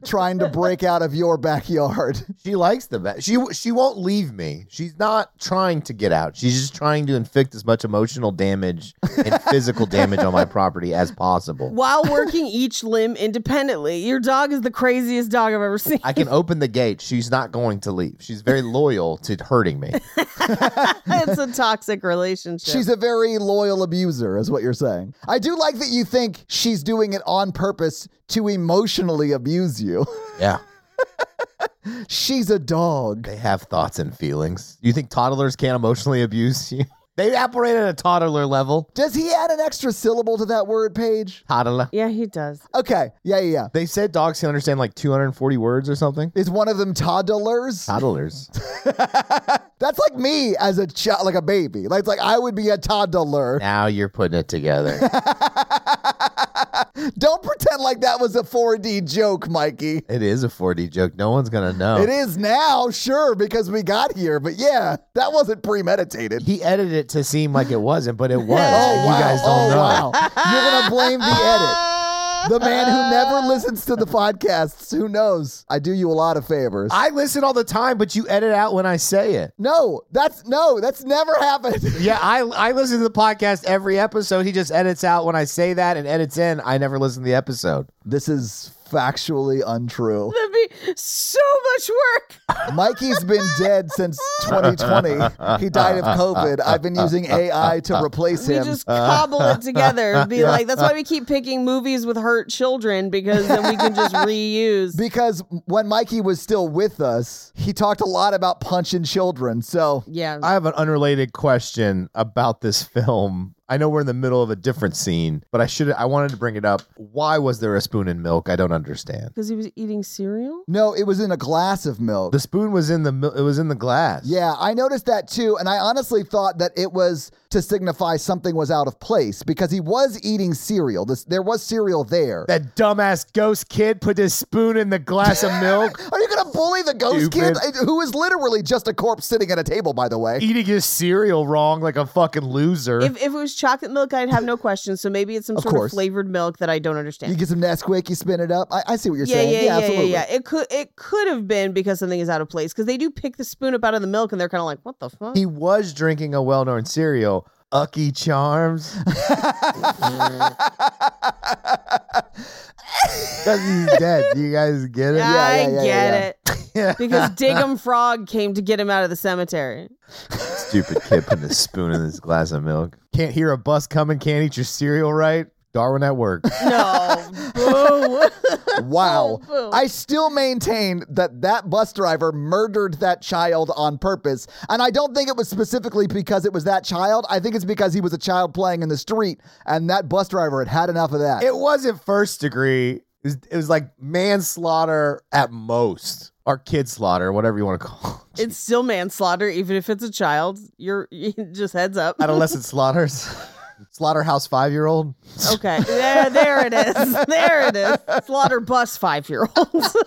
trying to break out of your backyard. She likes the vet. She she won't leave me. She's not trying to get out. She's just trying to inflict as much emotional damage and physical damage on my property as possible. While working each limb independently. Your dog is the craziest dog I've ever seen. I can open the gate. She's not going to leave. She's very loyal to hurting me. It's a toxic relationship. She's a very loyal abuser, is what you're saying. I do like that you think she's doing it on purpose to emotionally abuse you. Yeah. She's a dog. They have thoughts and feelings. You think toddlers can't emotionally abuse you? They operate at a toddler level. Does he add an extra syllable to that word, Paige? Toddler. Yeah, he does. Okay. Yeah, yeah, yeah. They said dogs can understand like two hundred forty words or something. Is one of them toddlers? Toddlers. That's like me as a child, like a baby. Like, it's like I would be a toddler. Now you're putting it together. Don't pretend like that was a four D joke, Mikey. It is a four D joke. No one's going to know. It is now, sure, because we got here. But yeah, that wasn't premeditated. He edited it to seem like it wasn't, but it was. Oh, You wow. guys don't oh, know. Wow. You're going to blame the edit. The man who never listens to the podcasts. Who knows? I do you a lot of favors. I listen all the time, but you edit out when I say it. no, that's no, that's never happened. Yeah, I I listen to the podcast every episode. He just edits out when I say that and edits in. I never listen to the episode. This is factually untrue. That'd be so much work. Mikey's been dead since twenty twenty. He died of COVID. I've been using A I to replace We him. just cobble it together and be like, that's why we keep picking movies with hurt children, because then we can just reuse. Because when Mikey was still with us, he talked a lot about punching children. So Yeah. I have an unrelated question about this film. I know we're in the middle of a different scene, but I should I wanted to bring it up. Why was there a spoon in milk? I don't understand. Because he was eating cereal? no, it was in a glass of milk. The spoon was in the mil- it was in the glass. Yeah, I noticed that too. And I honestly thought that it was to signify something was out of place because he was eating cereal. This, there was cereal there. That dumbass ghost kid put his spoon in the glass of milk. Are you going to bully the ghost Stupid. kid? Who is literally just a corpse sitting at a table, by the way. Eating his cereal wrong like a fucking loser. If, if it was chocolate milk, I'd have no questions. So maybe it's some Of sort course. of flavored milk that I don't You understand. get some Nesquik, you spin it up. I, I see what you're Yeah, saying. yeah, yeah, yeah, absolutely. yeah. It could it could have been because something is out of place. Because they do pick the spoon up out of the milk and they're kind of like, what the fuck? He was drinking a well-known cereal, Ucky Charms. Because he's dead. Do you guys get it? I yeah, yeah, get yeah. it. Because Diggum Frog came to get him out of the cemetery. Stupid kid putting a spoon in this glass of milk. Can't hear a bus coming, can't eat your cereal right. Darwin at work. No. Boo. Wow. Oh, boo. I still maintain that that bus driver murdered that child on purpose. And I don't think it was specifically because it was that child. I think it's because he was a child playing in the street and that bus driver had had enough of that. It wasn't first degree. It was, it was like manslaughter at most. Or kid slaughter, whatever you want to call it. It's still manslaughter, even if it's a child. You're just heads up. Adolescent slaughters. Slaughterhouse five-year-old. Okay. There, there it is. There it is. Slaughter bus five-year-olds.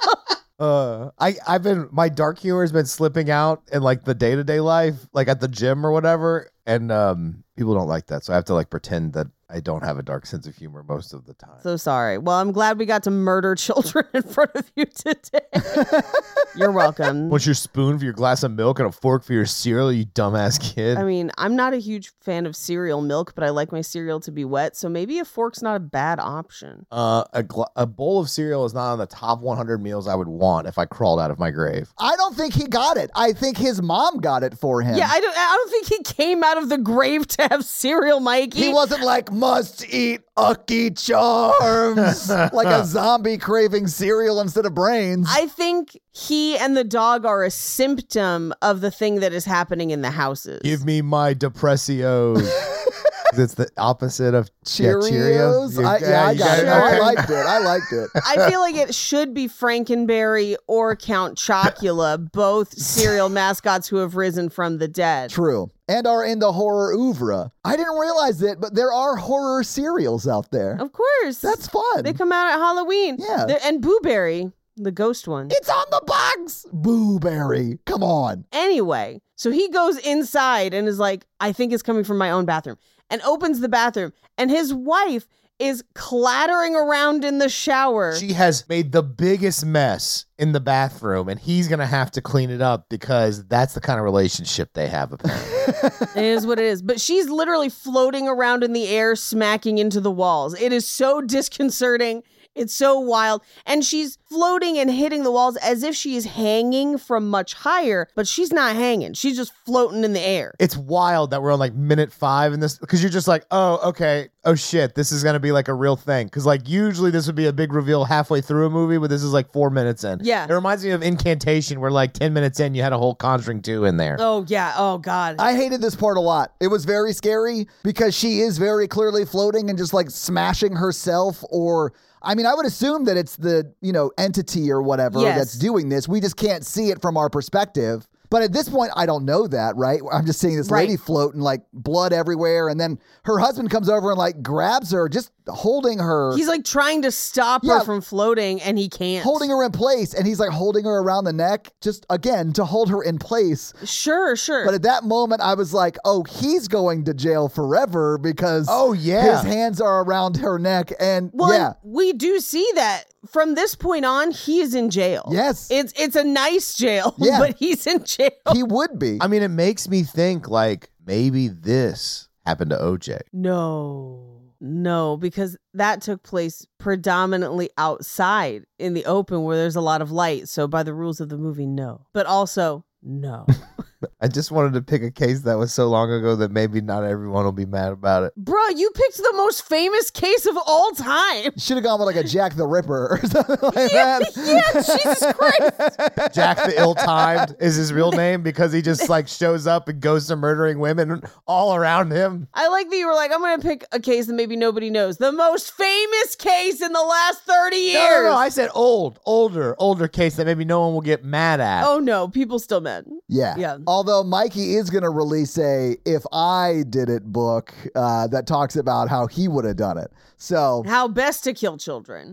Uh, I I've been my dark humor has been slipping out in like the day to day life, like at the gym or whatever, and um, people don't like that, so I have to like pretend that I don't have a dark sense of humor most of the time. So sorry. Well, I'm glad we got to murder children in front of you today. You're welcome. What's your spoon for your glass of milk and a fork for your cereal, you dumbass kid? I mean, I'm not a huge fan of cereal milk, but I like my cereal to be wet, so maybe a fork's not a bad option. uh, a gl- a bowl of cereal is not on the top one hundred meals I would want if I crawled out of my grave. I don't think he got it. I think his mom got it for him. Yeah, I don't I don't think he came out of the grave to have cereal, Mikey. He wasn't like, must eat Ucky Charms, like a zombie craving cereal instead of brains. I think he and the dog are a symptom of the thing that is happening in the houses. Give me my Depressios. It's the opposite of Cheerios? Yeah, Cheerios. I, yeah, I you got it. it. No, I liked it. I liked it. I feel like it should be Frankenberry or Count Chocula, both cereal mascots who have risen from the dead. True. And are in the horror oeuvre. I didn't realize it, but there are horror cereals out there. Of course. That's fun. They come out at Halloween. Yeah. They're- and Boo Berry, the ghost one. It's on the box. Boo Berry. Come on. Anyway, so he goes inside and is like, I think it's coming from my own bathroom, and opens the bathroom. And his wife is clattering around in the shower. She has made the biggest mess in the bathroom, and he's going to have to clean it up because that's the kind of relationship they have, apparently. It is what it is. But she's literally floating around in the air, smacking into the walls. It is so disconcerting. It's so wild. And she's floating and hitting the walls as if she is hanging from much higher, but she's not hanging. She's just floating in the air. It's wild that we're on like minute five in this, because you're just like, oh, okay. Oh, shit. This is going to be like a real thing. Because like usually this would be a big reveal halfway through a movie, but this is like four minutes in. Yeah. It reminds me of Incantation, where like ten minutes in, you had a whole Conjuring two in there. Oh, yeah. Oh, God. I hated this part a lot. It was very scary because she is very clearly floating and just like smashing herself, or I mean, I would assume that it's the, you know, entity or whatever Yes. that's doing this. We just can't see it from our perspective. But at this point, I don't know that, right? I'm just seeing this Right. lady floating, like blood everywhere. And then her husband comes over and like grabs her, just holding her. He's like trying to stop Yeah. her from floating, and he can't. holding her in place. And he's like holding her around the neck, just again, to hold her in place. Sure, sure. But at that moment, I was like, oh, he's going to jail forever because Oh, yeah. his hands are around her neck. And Well, yeah, and we do see that from this point on, he is in jail. Yes. It's it's a nice jail, Yeah. but he's in jail. he would be. I mean, it makes me think like maybe this happened to O J. No. No, because that took place predominantly outside in the open where there's a lot of light. So by the rules of the movie, no. But also, no. I just wanted to pick a case that was so long ago that maybe not everyone will be mad about it. Bruh, you picked the most famous case of all time. Should have gone with like a Jack the Ripper or something like that. Yeah, Jesus Christ. Jack the Ill-Timed is his real name because he just like shows up and goes to murdering women all around him. I like that you were like, I'm going to pick a case that maybe nobody knows. The most famous case in the last thirty years. No, no, no. I said old, older, older case that maybe no one will get mad at. Oh, no. People still mad. Yeah. Yeah. Although Mikey is going to release a If I Did It book uh, that talks about how he would have done it. So, How best to kill children.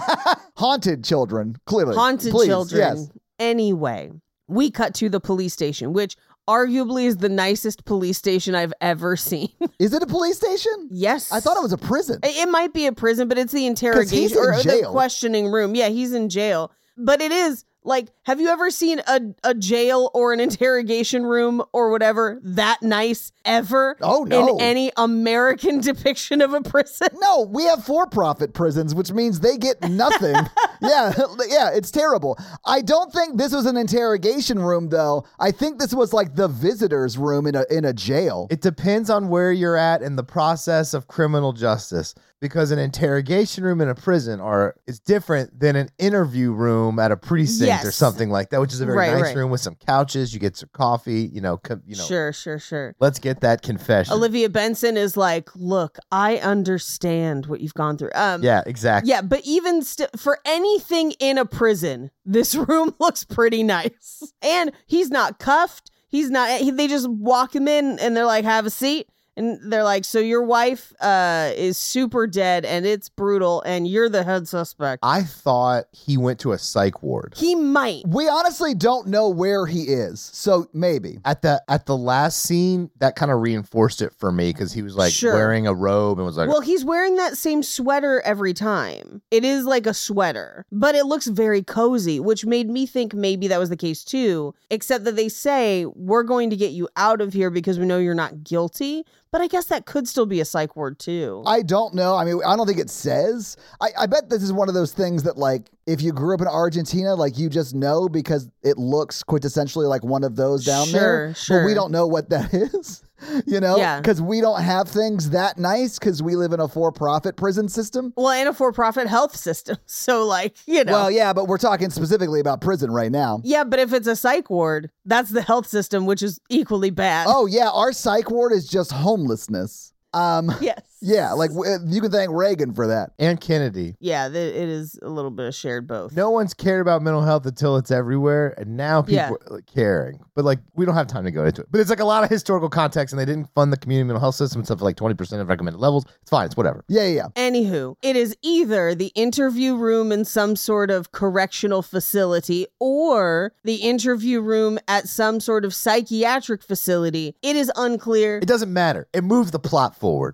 haunted children, clearly. Haunted Please, children. Yes. Anyway, we cut to the police station, which arguably is the nicest police station I've ever seen. Is it a police station? Yes. I thought it was a prison. It it might be a prison, but it's the interrogation he's in or the jail. questioning room. Yeah, he's in jail. But it is like, have you ever seen a, a jail or an interrogation room or whatever that nice ever? Oh, no. In any American depiction of a prison? No, we have for-profit prisons, which means they get nothing. yeah, yeah, it's terrible. I don't think this was an interrogation room, though. I think this was like the visitors' room in a in a jail. It depends on where you're at in the process of criminal justice, because an interrogation room in a prison are is different than an interview room at a precinct Yes. or something like that, which is a very Right, nice right. room with some couches. You get some coffee. You know, co- you know. Sure, sure, sure. Let's get that confession. Olivia Benson is like, look, I understand what you've gone through. Um, Yeah, exactly. Yeah, but even st- for anything in a prison, this room looks pretty nice. And he's not cuffed. He's not, he, they just walk him in and they're like, have a seat. And they're like, so your wife uh, is super dead and it's brutal and you're the head suspect. I thought he went to a psych ward. He might. We honestly don't know where he is, so maybe. At the at the last scene, that kind of reinforced it for me because he was like Sure. wearing a robe and was like, Well, he's wearing that same sweater every time. It is like a sweater, but it looks very cozy, which made me think maybe that was the case too, except that they say, we're going to get you out of here because we know you're not guilty. But I guess that could still be a psych ward too. I don't know. I mean, I don't think it says. I, I bet this is one of those things that, like, if you grew up in Argentina, like, you just know because it looks quintessentially like one of those down Sure, there. sure. But we don't know what that is, you know? Yeah. Because we don't have things that nice because we live in a for-profit prison system. Well, and a for-profit health system. So, like, you know. Well, yeah, but we're talking specifically about prison right now. Yeah, but if it's a psych ward, that's the health system, which is equally bad. Oh, yeah, our psych ward is just homelessness. Um, Yes. yeah, like w- you can thank Reagan for that. and Kennedy. Yeah, th- it is a little bit of shared both. No one's cared about mental health until it's everywhere, and now people Yeah. are like, caring. But like, we don't have time to go into it. But it's like a lot of historical context, and they didn't fund the community mental health system until for like twenty percent of recommended levels. It's fine. It's whatever. Yeah, yeah, yeah. Anywho, it is either the interview room in some sort of correctional facility or the interview room at some sort of psychiatric facility. It is unclear. It doesn't matter. It moves the plot forward. Yeah, yeah. It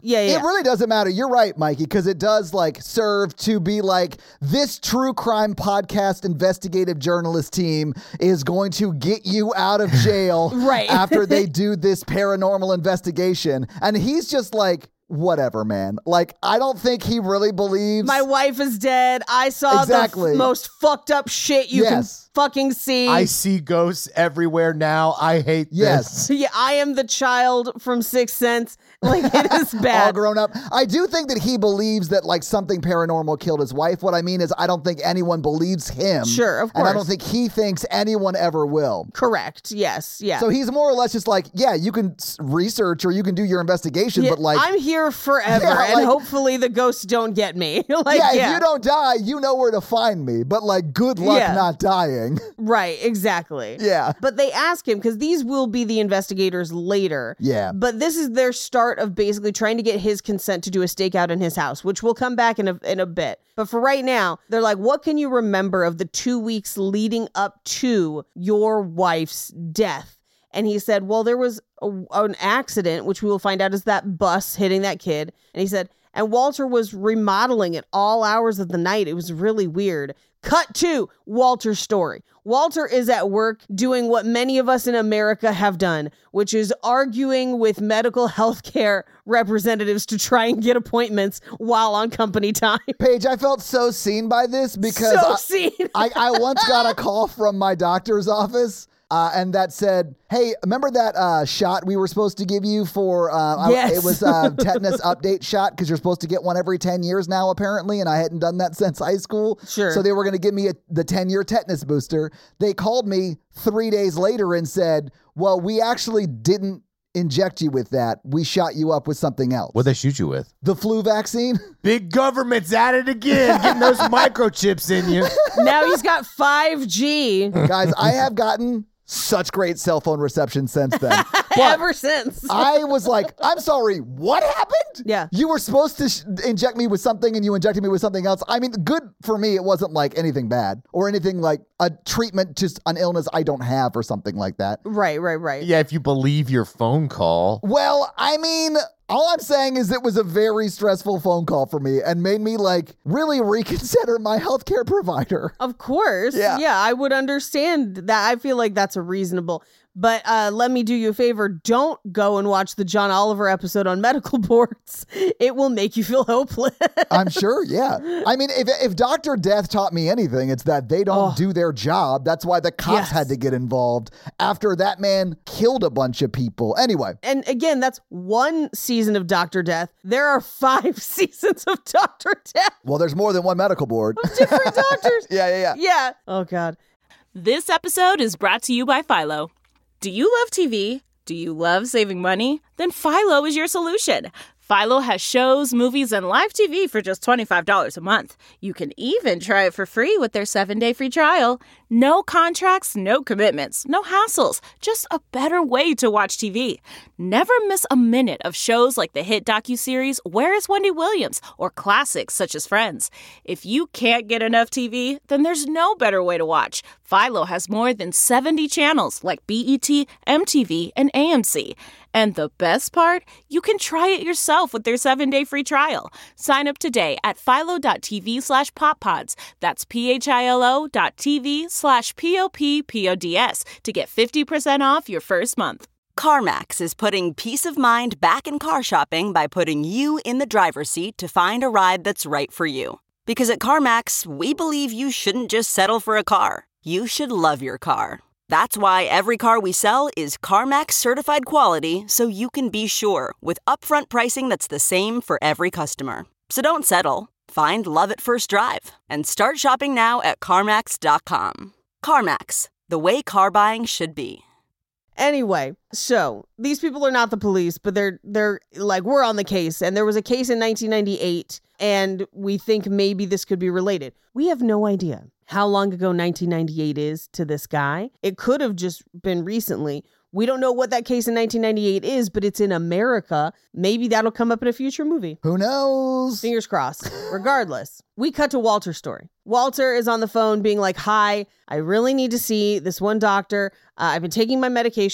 really doesn't matter. You're right, Mikey, because it does like serve to be like this true crime podcast investigative journalist team is going to get you out of jail Right. after they do this paranormal investigation. And he's just like, whatever, man. Like, I don't think he really believes. My wife is dead. I saw Exactly. the f- most fucked up shit you Yes. can fucking see. I see ghosts everywhere now. I hate Yes. this. Yeah, I am the child from Sixth Sense. Like, it is all bad. grown up. I do think that he believes that like something paranormal killed his wife. What I mean is I don't think anyone believes him. Sure, of And I don't course. think he thinks anyone ever will. Correct. Yes. Yeah. So he's more or less just like, yeah, you can s- research or you can do your investigation, Yeah, but like, I'm here forever, Yeah, and like- hopefully the ghosts don't get me. like, yeah, yeah, if you don't die, you know where to find me. But like, good luck Yeah. not dying. right, exactly. Yeah. But they ask him because these will be the investigators later. Yeah. But this is their start of basically trying to get his consent to do a stakeout in his house, which will come back in a in a bit. But for right now, they're like, what can you remember of the two weeks leading up to your wife's death? And he said, well, there was a, an accident, which we will find out is that bus hitting that kid. And he said, and Walter was remodeling at all hours of the night. It was really weird. Cut to Walter's story. Walter is at work doing what many of us in America have done, which is arguing with medical health care representatives to try and get appointments while on company time. Paige, I felt so seen by this because So I, seen. I, I once got a call from my doctor's office. Uh, and that said, hey, remember that uh, shot we were supposed to give you for, uh, I- Yes. it was a tetanus update shot because you're supposed to get one every ten years now, apparently, and I hadn't done that since high school. Sure. So they were going to give me a, the ten-year tetanus booster. They called me three days later and said, well, we actually didn't inject you with that. We shot you up with something else. What'd they shoot you with? The flu vaccine? Big government's at it again, getting those microchips in you. Now he's got five G Guys, I have gotten such great cell phone reception since then. But ever since. I was like, I'm sorry, what happened? Yeah. You were supposed to sh- inject me with something and you injected me with something else. I mean, good for me. It wasn't like anything bad or anything like a treatment to an illness I don't have or something like that. right, right, right. Yeah, if you believe your phone call. Well, I mean, all I'm saying is it was a very stressful phone call for me and made me like really reconsider my healthcare provider. Of course. Yeah. Yeah, I would understand that. I feel like that's a reasonable. But uh, let me do you a favor. Don't go and watch the John Oliver episode on medical boards. It will make you feel hopeless. I'm sure, yeah. I mean, if if Doctor Death taught me anything, it's that they don't Oh. do their job. That's why the cops Yes. had to get involved after that man killed a bunch of people. Anyway, And again, that's one season of Doctor Death. There are five seasons of Doctor Death. well, there's more than one medical board. Different doctors. yeah, yeah, yeah. Yeah. Oh, God. This episode is brought to you by Philo. Do you love T V? Do you love saving money? Then Philo is your solution. Philo has shows, movies, and live T V for just twenty-five dollars a month. You can even try it for free with their seven-day free trial. No contracts, no commitments, no hassles. Just a better way to watch T V. Never miss a minute of shows like the hit docuseries Where is Wendy Williams? Or classics such as Friends. If you can't get enough T V, then there's no better way to watch. Philo has more than seventy channels like B E T, M T V, and A M C. And the best part? You can try it yourself with their seven-day free trial. Sign up today at philo.tv slash poppods. That's P-H-I-L-O dot TV slash P-O-P-P-O-D-S to get fifty percent off your first month. CarMax is putting peace of mind back in car shopping by putting you in the driver's seat to find a ride that's right for you. Because at CarMax, we believe you shouldn't just settle for a car. You should love your car. That's why every car we sell is CarMax certified quality, so you can be sure with upfront pricing that's the same for every customer. So don't settle. Find love at first drive and start shopping now at CarMax dot com. CarMax, the way car buying should be. Anyway, so these people are not the police, but they're they're like, we're on the case. And there was a case in nineteen ninety-eight, and we think maybe this could be related. We have no idea how long ago nineteen ninety-eight is to this guy. It could have just been recently. We don't know what that case in nineteen ninety-eight is, but it's in America. Maybe that'll come up in a future movie. Who knows? Fingers crossed. Regardless, we cut to Walter's story. Walter is on the phone being like, hi, I really need to see this one doctor. Uh, I've been taking my medication.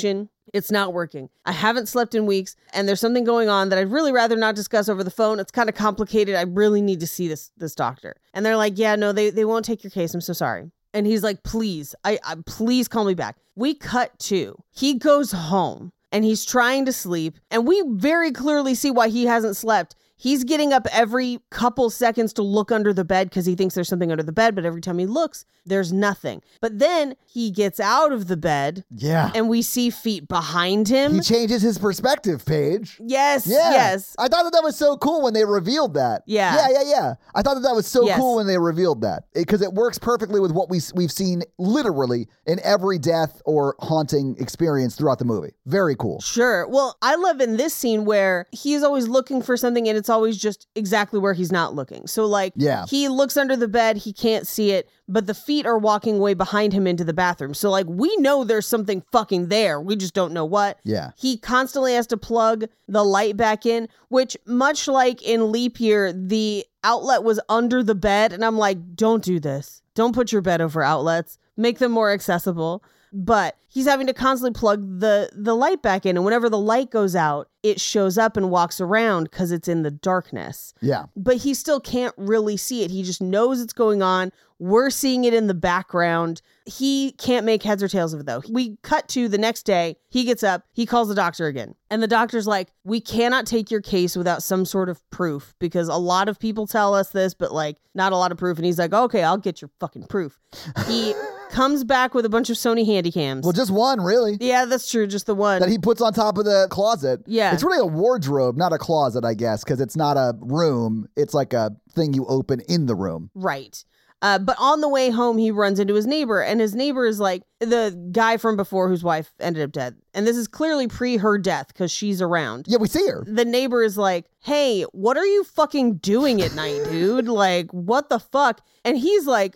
It's not working. I haven't slept in weeks, and there's something going on that I'd really rather not discuss over the phone. It's kind of complicated. I really need to see this this doctor. And they're like, yeah, no, they, they won't take your case. I'm so sorry. And he's like, please, I, I please call me back. We cut to, he goes home, and he's trying to sleep, and we very clearly see why he hasn't slept. He's getting up every couple seconds to look under the bed because he thinks there's something under the bed, but every time he looks, there's nothing. But then he gets out of the bed. Yeah. And we see feet behind him. He changes his perspective, Paige. Yes, yeah. yes. I thought that that was so cool when they revealed that. Yeah. Yeah, yeah, yeah. I thought that that was so Yes. cool when they revealed that because it, it works perfectly with what we, we've seen literally in every death or haunting experience throughout the movie. Very cool. Sure. Well, I love in this scene where he's always looking for something and it's always just exactly where he's not looking. So like Yeah. he looks under the bed, he can't see it, but the feet are walking way behind him into the bathroom. So like we know there's something fucking there. We just don't know what. Yeah. He constantly has to plug the light back in, which much like in Leap Year, the outlet was under the bed. And I'm like, don't do this. Don't put your bed over outlets. Make them more accessible. But he's having to constantly plug the, the light back in. And whenever the light goes out, it shows up and walks around because it's in the darkness. Yeah. But he still can't really see it. He just knows it's going on. We're seeing it in the background. He can't make heads or tails of it, though. We cut to the next day. He gets up. He calls the doctor again. And the doctor's like, we cannot take your case without some sort of proof because a lot of people tell us this, but like not a lot of proof. And he's like, okay, I'll get your fucking proof. He comes back with a bunch of Sony Handycams. Well, just one, really. Yeah, that's true. Just the one. That he puts on top of the closet. Yeah. It's really a wardrobe, not a closet, I guess, because it's not a room. It's like a thing you open in the room. Right. Uh, but on the way home, he runs into his neighbor, and his neighbor is like the guy from before whose wife ended up dead. And this is clearly pre her death because she's around. Yeah, we see her. The neighbor is like, hey, what are you fucking doing at night, dude? Like, what the fuck? And he's like,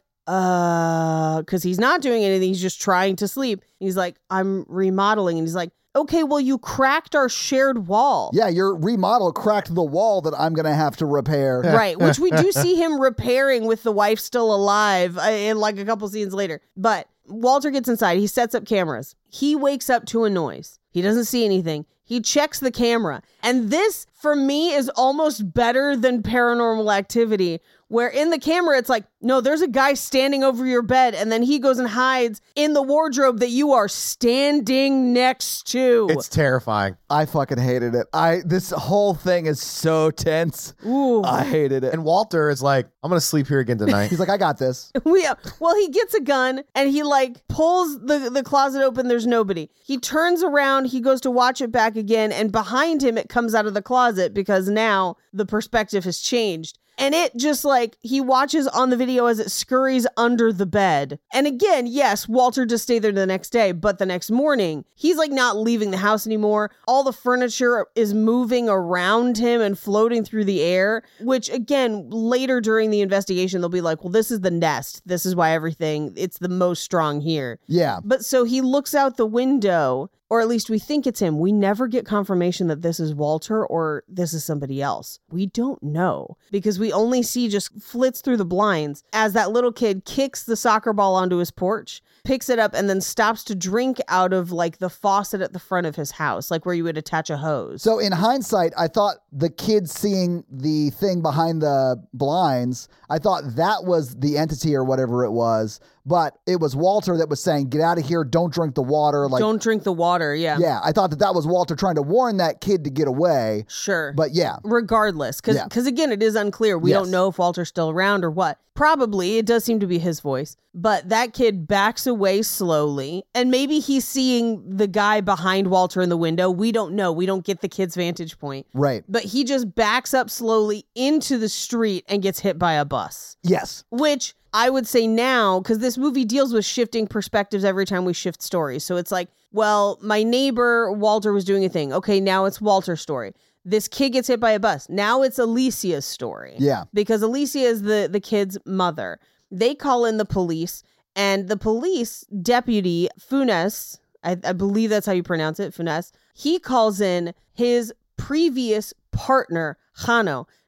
uh, because he's not doing anything. He's just trying to sleep. He's like, I'm remodeling. And he's like, okay, well, you cracked our shared wall. Yeah, your remodel cracked the wall that I'm going to have to repair. Right, which we do see him repairing with the wife still alive uh, in like a couple scenes later. But Walter gets inside. He sets up cameras. He wakes up to a noise. He doesn't see anything. He checks the camera. And this, for me, is almost better than Paranormal Activity, where in the camera, it's like, no, there's a guy standing over your bed, and then he goes and hides in the wardrobe that you are standing next to. It's terrifying. I fucking hated it. I This whole thing is so tense. Ooh. I hated it. And Walter is like, I'm going to sleep here again tonight. He's like, I got this. Yeah. Well, he gets a gun and he like pulls the, the closet open. There's nobody. He turns around. He goes to watch it back again. And behind him, it comes out of the closet because now the perspective has changed. And it just like, he watches on the video as it scurries under the bed. And again, yes, Walter just stayed there the next day, but the next morning, he's like not leaving the house anymore. All the furniture is moving around him and floating through the air, which again, later during the investigation, they'll be like, well, this is the nest. This is why everything, it's the most strong here. Yeah. But so he looks out the window, or at least we think it's him. We never get confirmation that this is Walter or this is somebody else. We don't know because we only see just flits through the blinds as that little kid kicks the soccer ball onto his porch, picks it up, and then stops to drink out of like the faucet at the front of his house, like where you would attach a hose. So in hindsight, I thought the kid seeing the thing behind the blinds, I thought that was the entity or whatever it was. But it was Walter that was saying, get out of here. Don't drink the water. Like, don't drink the water. Yeah. Yeah. I thought that that was Walter trying to warn that kid to get away. Sure. But yeah. Regardless. Because Yeah. because again, it is unclear. We Yes. don't know if Walter's still around or what. Probably. It does seem to be his voice. But that kid backs away slowly. And maybe he's seeing the guy behind Walter in the window. We don't know. We don't get the kid's vantage point. Right. But he just backs up slowly into the street and gets hit by a bus. Yes. Which I would say now, because this movie deals with shifting perspectives every time we shift stories. So it's like, well, my neighbor, Walter, was doing a thing. Okay, now it's Walter's story. This kid gets hit by a bus. Now it's Alicia's story. Yeah. Because Alicia is the, the kid's mother. They call in the police, and the police deputy, Funes, I, I believe that's how you pronounce it, Funes, he calls in his previous partner, Jano.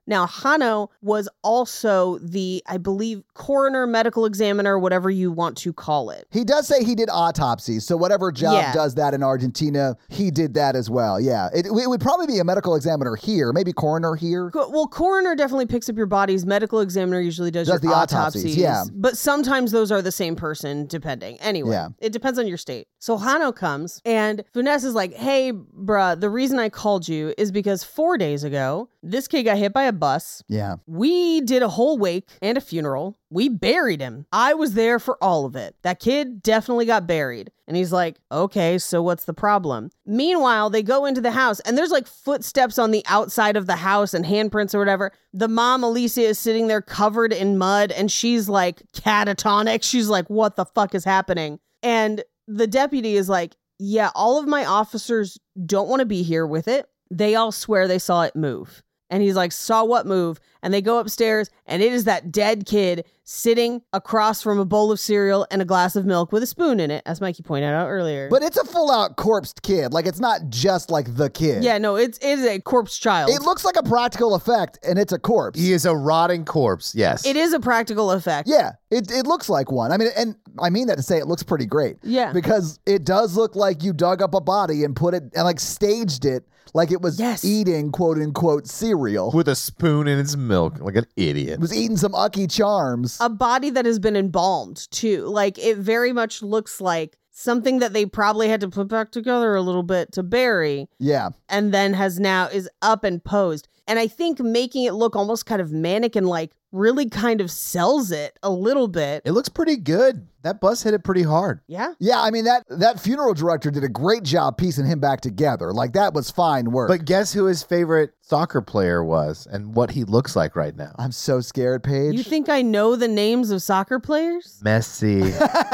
Now, Hano was also the, I believe, coroner, medical examiner, whatever you want to call it. He does say he did autopsies, so whatever job Yeah. does that in Argentina, he did that as well. Yeah, it, it would probably be a medical examiner here, maybe coroner here. Co- Well, coroner definitely picks up your bodies. Medical examiner usually does, Does your the autopsies, yeah. But sometimes those are the same person, depending. Anyway, Yeah. it depends on your state. So Hano comes, and Vanessa's like, hey, bruh, the reason I called you is because four days ago, this kid got hit by a bus. Yeah. We did a whole wake and a funeral. We buried him. I was there for all of it. That kid definitely got buried. And he's like, okay, so what's the problem? Meanwhile, they go into the house and there's like footsteps on the outside of the house and handprints or whatever. The mom, Alicia, is sitting there covered in mud and she's like catatonic. She's like, what the fuck is happening? And the deputy is like, yeah, all of my officers don't want to be here with it. They all swear they saw it move. And he's like, saw what move? And they go upstairs and it is that dead kid sitting across from a bowl of cereal and a glass of milk with a spoon in it, as Mikey pointed out earlier. But it's a full-out corpsed kid. Like, it's not just like the kid. Yeah, no, it's it is a corpse child. It looks like a practical effect, and it's a corpse. He is a rotting corpse, yes. It is a practical effect. Yeah, it, it looks like one. I mean, and I mean that to say it looks pretty great. Yeah. Because it does look like you dug up a body and put it, and like staged it like it was Yes. eating quote-unquote cereal. With a spoon in its milk, like an idiot. It was eating some Ucky Charms. A body that has been embalmed, too. Like, it very much looks like something that they probably had to put back together a little bit to bury. Yeah. And then has now is up and posed. And I think making it look almost kind of mannequin-like really kind of sells it a little bit. It looks pretty good. That bus hit it pretty hard. Yeah. Yeah, I mean, that, that funeral director did a great job piecing him back together. Like, that was fine work. But guess who his favorite soccer player was and what he looks like right now? I'm so scared, Paige. You think I know the names of soccer players? Messi.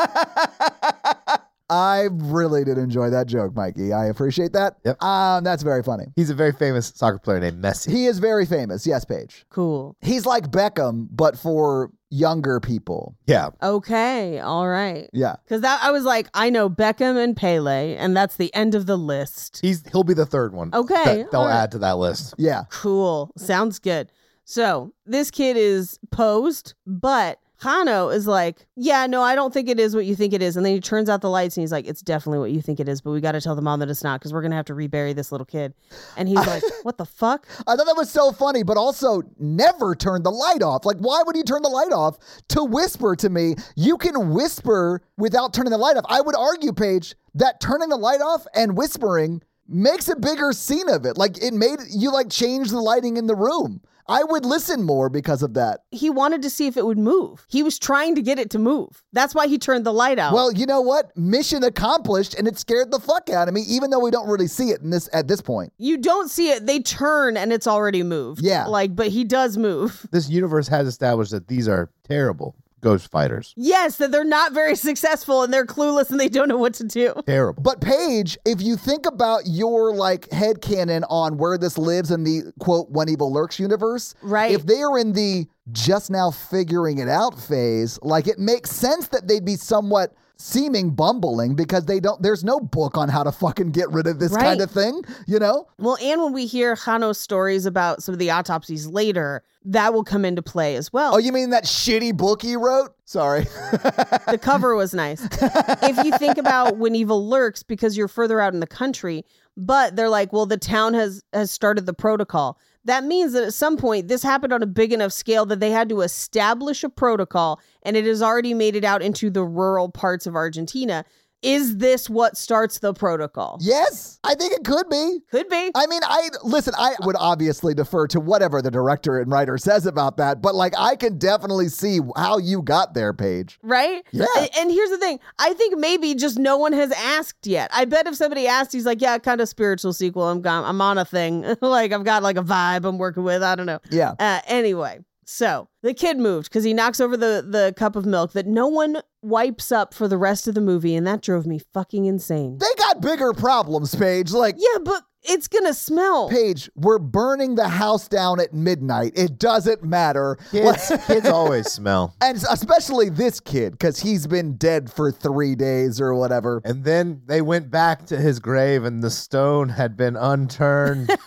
I really did enjoy that joke, Mikey. I appreciate that. Yep. Um, that's very funny. He's a very famous soccer player named Messi. He is very famous. Yes, Paige. Cool. He's like Beckham, but for younger people. Yeah. Okay. All right. Yeah. Because that I was like, I know Beckham and Pele, and that's the end of the list. He's he'll be the third one. Okay, that they'll all right. add to that list. Yeah. Cool. Sounds good. So this kid is posed, but Hano is like, yeah, no, I don't think it is what you think it is. And then he turns out the lights and he's like, it's definitely what you think it is, but we got to tell the mom that it's not because we're going to have to rebury this little kid. And he's like, what the fuck? I thought that was so funny, but also never turn the light off. Like, why would you turn the light off to whisper to me? You can whisper without turning the light off. I would argue, Paige, that turning the light off and whispering makes a bigger scene of it. Like, it made you like change the lighting in the room. I would listen more because of that. He wanted to see if it would move. He was trying to get it to move. That's why he turned the light out. Well, you know what? Mission accomplished, and it scared the fuck out of me, even though we don't really see it in this at this point. you don't see it. They turn and it's already moved. Yeah. Like, but he does move. This universe has established that these are terrible ghost fighters. Yes, that they're not very successful and they're clueless and they don't know what to do. Terrible. But Paige, if you think about your like headcanon on where this lives in the quote When Evil Lurks universe, Right. if they are in the just now figuring it out phase, like it makes sense that they'd be somewhat seeming bumbling because they don't there's no book on how to fucking get rid of this Right. kind of thing, you know? Well, and when we hear Hano's stories about some of the autopsies later, that will come into play as well. Oh, you mean that shitty book he wrote? Sorry. The cover was nice. If you think about When Evil Lurks, because you're further out in the country, but they're like, well, the town has has started the protocol. That means that at some point this happened on a big enough scale that they had to establish a protocol, and it has already made it out into the rural parts of Argentina. Is this what starts the protocol? Yes, I think it could be. Could be. I mean, I listen, I would obviously defer to whatever the director and writer says about that, but like I can definitely see how you got there, Paige. Right? Yeah. And, and here's the thing. I think maybe just no one has asked yet. I bet if somebody asked, he's like, yeah, kind of spiritual sequel. I'm gone. I'm on a thing. Like I've got like a vibe I'm working with. I don't know. Yeah. Uh, anyway, so the kid moved because he knocks over the, the cup of milk that no one wipes up for the rest of the movie. And that drove me fucking insane. They got bigger problems, Paige. Like, Yeah, but it's going to smell. Paige, we're burning the house down at midnight. It doesn't matter. Kids, kids always smell. And especially this kid, because he's been dead for three days or whatever. And then they went back to his grave and the stone had been unturned.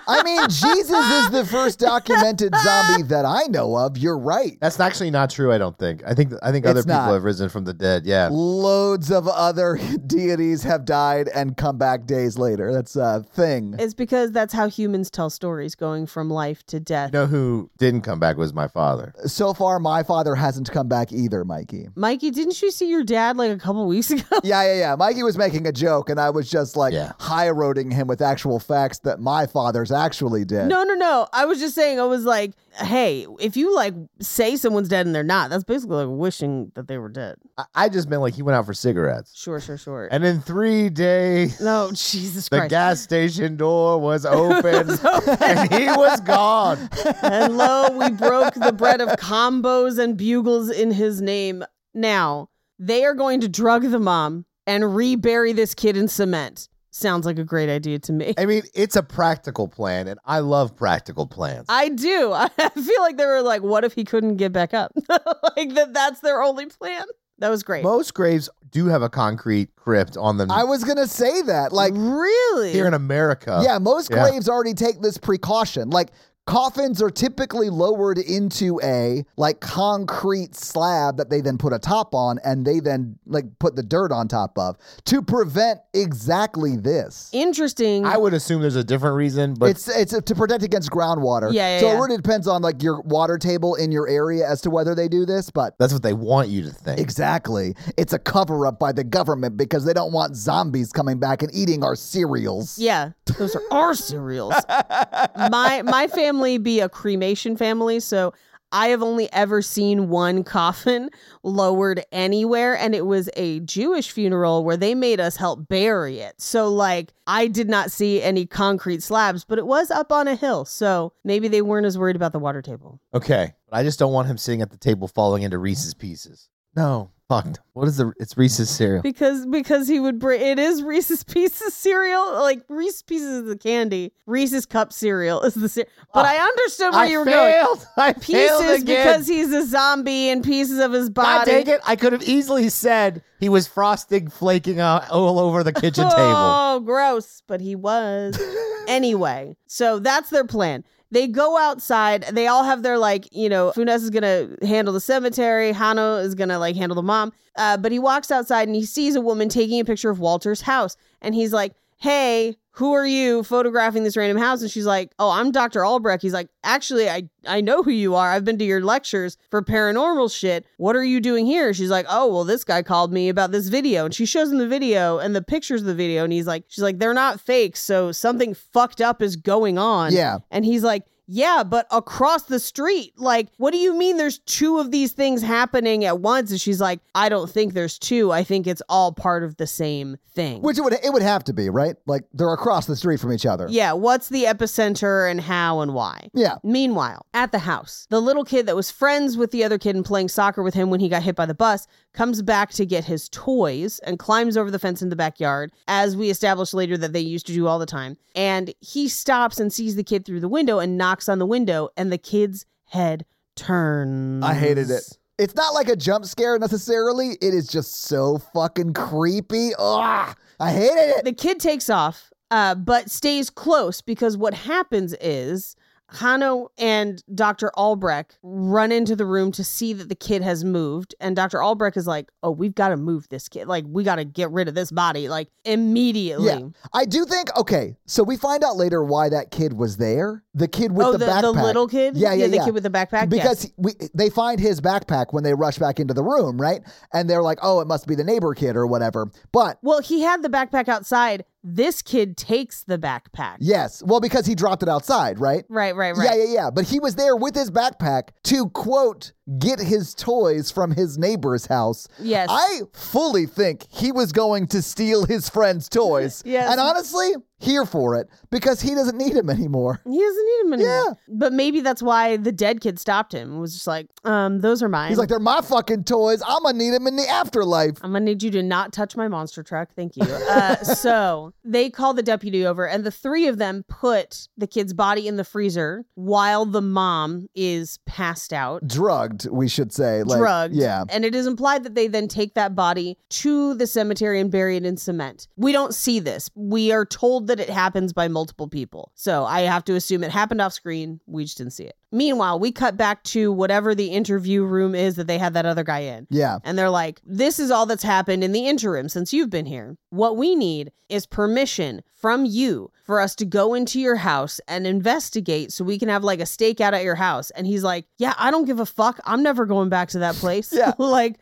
I mean, Jesus is the first documented zombie that I know of. You're right. That's actually not true, I don't think. I think I think other It's people not. have risen from the dead, yeah. Loads of other deities have died and come back days later. That's a thing. It's because that's how humans tell stories, going from life to death. You know who didn't come back was my father. So far, my father hasn't come back either, Mikey. Mikey, didn't you see your dad like a couple weeks ago? Yeah, yeah, yeah. Mikey was making a joke, and I was just like Yeah. high-roading him with actual facts that my father's actually dead. No, no, no. I was just saying, I was like, hey, if you like say someone's dead and they're not, that's basically like wishing that they were dead. I, I just meant like he went out for cigarettes. Sure, sure, sure. And in three days, no, Jesus the Christ. gas station door was open, and he was gone. And lo, we broke the bread of combos and bugles in his name. Now, they are going to drug the mom and rebury this kid in cement. Sounds like a great idea to me. I mean, it's a practical plan, and I love practical plans. I do. I feel like they were like, what if he couldn't get back up? Like that that's their only plan. That was great. Most graves do have a concrete crypt on them. I was going to say that. Like, really? Here in America. yeah, most Yeah. graves already take this precaution. Like, coffins are typically lowered into a like concrete slab that they then put a top on, and they then like put the dirt on top of to prevent exactly this. Interesting. I would assume there's a different reason, but It's it's to protect against groundwater. Yeah, yeah, So yeah. it really depends on like your water table in your area as to whether they do this, but that's what they want you to think. exactly. It's a cover up by the government because they don't want zombies coming back and eating our cereals. Yeah, those are our cereals. My my family be a cremation family, so I have only ever seen one coffin lowered anywhere, and it was a Jewish funeral where they made us help bury it. So like I did not see any concrete slabs, but it was up on a hill, so maybe they weren't as worried about the water table. Okay. But I just don't want him sitting at the table falling into Reese's Pieces. No. Fuck. What is the... It's Reese's cereal. Because because he would bring it is Reese's Pieces cereal, like Reese's Pieces is the candy, Reese's Cup cereal is the cereal. But Oh, I understood where I you were failed. going. I failed Pieces again. because he's a zombie and pieces of his God body. dang it. I could have easily said he was frosting flaking uh, all over the kitchen table. Oh, gross! But he was anyway. So that's their plan. They go outside. They all have their like, you know, Funes is gonna handle the cemetery. Hano is gonna like handle the mom. Uh, but he walks outside and he sees a woman taking a picture of Walter's house, and he's like, "Hey, who are you photographing this random house?" And she's like, "Oh, I'm Doctor Albrecht." He's like, "Actually, I I know who you are. I've been to your lectures for paranormal shit. What are you doing here?" She's like, "Oh, well, this guy called me about this video." And she shows him the video and the pictures of the video, and he's like, she's like, "They're not fake, so something fucked up is going on." Yeah. And he's like, "Yeah, but across the street, like, what do you mean there's two of these things happening at once?" And she's like, "I don't think there's two. I think it's all part of the same thing." Which it would it would have to be, right? Like they're across the street from each other. Yeah, what's the epicenter and how and why? Yeah. Meanwhile, at the house, the little kid that was friends with the other kid and playing soccer with him when he got hit by the bus comes back to get his toys and climbs over the fence in the backyard, as we established later that they used to do all the time. And he stops and sees the kid through the window and knocks on the window, and the kid's head turns. I hated it. It's not like a jump scare necessarily. It is just so fucking creepy. Ugh, I hated it. The kid takes off, uh, but stays close because what happens is Hano and Doctor Albrecht run into the room to see that the kid has moved. And Doctor Albrecht is like, "Oh, we've got to move this kid. Like, we got to get rid of this body, like, immediately." Yeah, I do think, okay, so we find out later why that kid was there. The kid with oh, the, the, backpack. the little kid? Yeah, yeah, the yeah. kid with the backpack? Because Yes. we, they find his backpack when they rush back into the room, right? And they're like, oh, it must be the neighbor kid or whatever. But Well, he had the backpack outside. This kid takes the backpack. yes, well, because he dropped it outside, right? Right, right, right. Yeah, yeah, yeah. But he was there with his backpack to, quote, get his toys from his neighbor's house. Yes. I fully think he was going to steal his friend's toys. Yes. And honestly, here for it because he doesn't need him anymore. He doesn't need him anymore. Yeah. But maybe that's why the dead kid stopped him and was just like, um, those are mine. He's like, they're my fucking toys. I'm going to need them in the afterlife. I'm gonna need you to not touch my monster truck. Thank you. Uh, so they call the deputy over, and the three of them put the kid's body in the freezer while the mom is passed out. Drugged. drugged, we should say. Like, drugged. Yeah. And it is implied that they then take that body to the cemetery and bury it in cement. We don't see this. We are told that it happens by multiple people. So I have to assume it happened off screen. We just didn't see it. Meanwhile, we cut back to whatever the interview room is that they had that other guy in. Yeah. And they're like, this is all that's happened in the interim since you've been here. What we need is permission from you for us to go into your house and investigate so we can have like a stakeout at your house. And he's like, yeah, I don't give a fuck. I'm never going back to that place. Yeah. Like,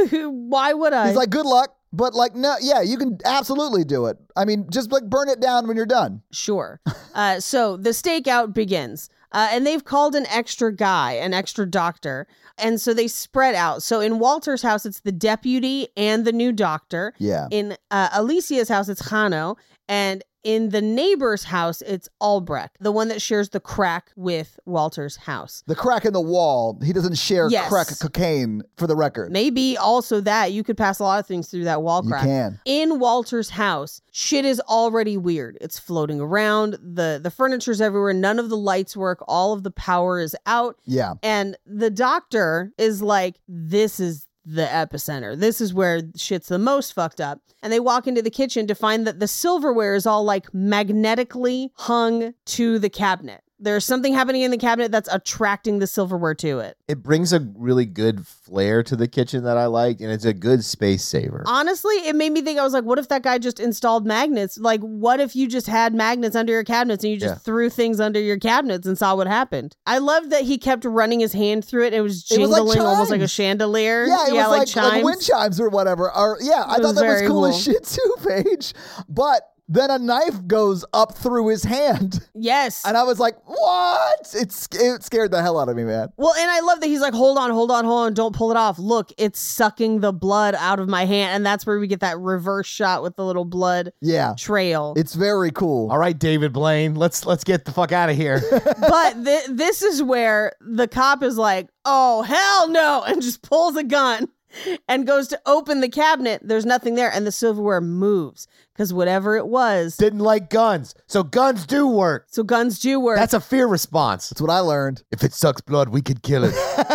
why would I? He's like, good luck. But like, no, yeah, you can absolutely do it. I mean, just like burn it down when you're done. Sure. uh, so the stakeout begins. Uh, and they've called an extra guy, an extra doctor. And so they spread out. So in Walter's house, it's the deputy and the new doctor. Yeah. In uh, Alicia's house, it's Jano. And in the neighbor's house, it's Albrecht, the one that shares the crack with Walter's house. The crack in the wall. He doesn't share Yes. crack cocaine, for the record. Maybe also that you could pass a lot of things through that wall You crack. can. In Walter's house, shit is already weird. It's floating around. The the furniture's everywhere. None of the lights work. All of the power is out. Yeah. And the doctor is like, this is the epicenter. This is where shit's the most fucked up. And they walk into the kitchen to find that the silverware is all like magnetically hung to the cabinet. There's something happening in the cabinet that's attracting the silverware to it. It brings a really good flair to the kitchen that I liked, and it's a good space saver. Honestly, it made me think, I was like, what if that guy just installed magnets? Like, what if you just had magnets under your cabinets and you just Yeah. threw things under your cabinets and saw what happened? I loved that he kept running his hand through it. It was It was jingling like almost like a chimes. chandelier. Yeah, it was like, like chimes. wind chimes or whatever. Or yeah, I It thought was that was very cool, as cool. shit too, Paige. But then a knife goes up through his hand. Yes. And I was like, what? It's, it scared the hell out of me, man. Well, and I love that he's like, hold on, hold on, hold on. Don't pull it off. Look, it's sucking the blood out of my hand. And that's where we get that reverse shot with the little blood Yeah. trail. It's very cool. All right, David Blaine, let's let's get the fuck out of here. But th- this is where the cop is like, oh, hell no, and just pulls a gun and goes to open the cabinet. There's nothing there, and the silverware moves because whatever it was. Didn't like guns, so guns do work. So guns do work. That's a fear response. That's what I learned. If it sucks blood, we could kill it.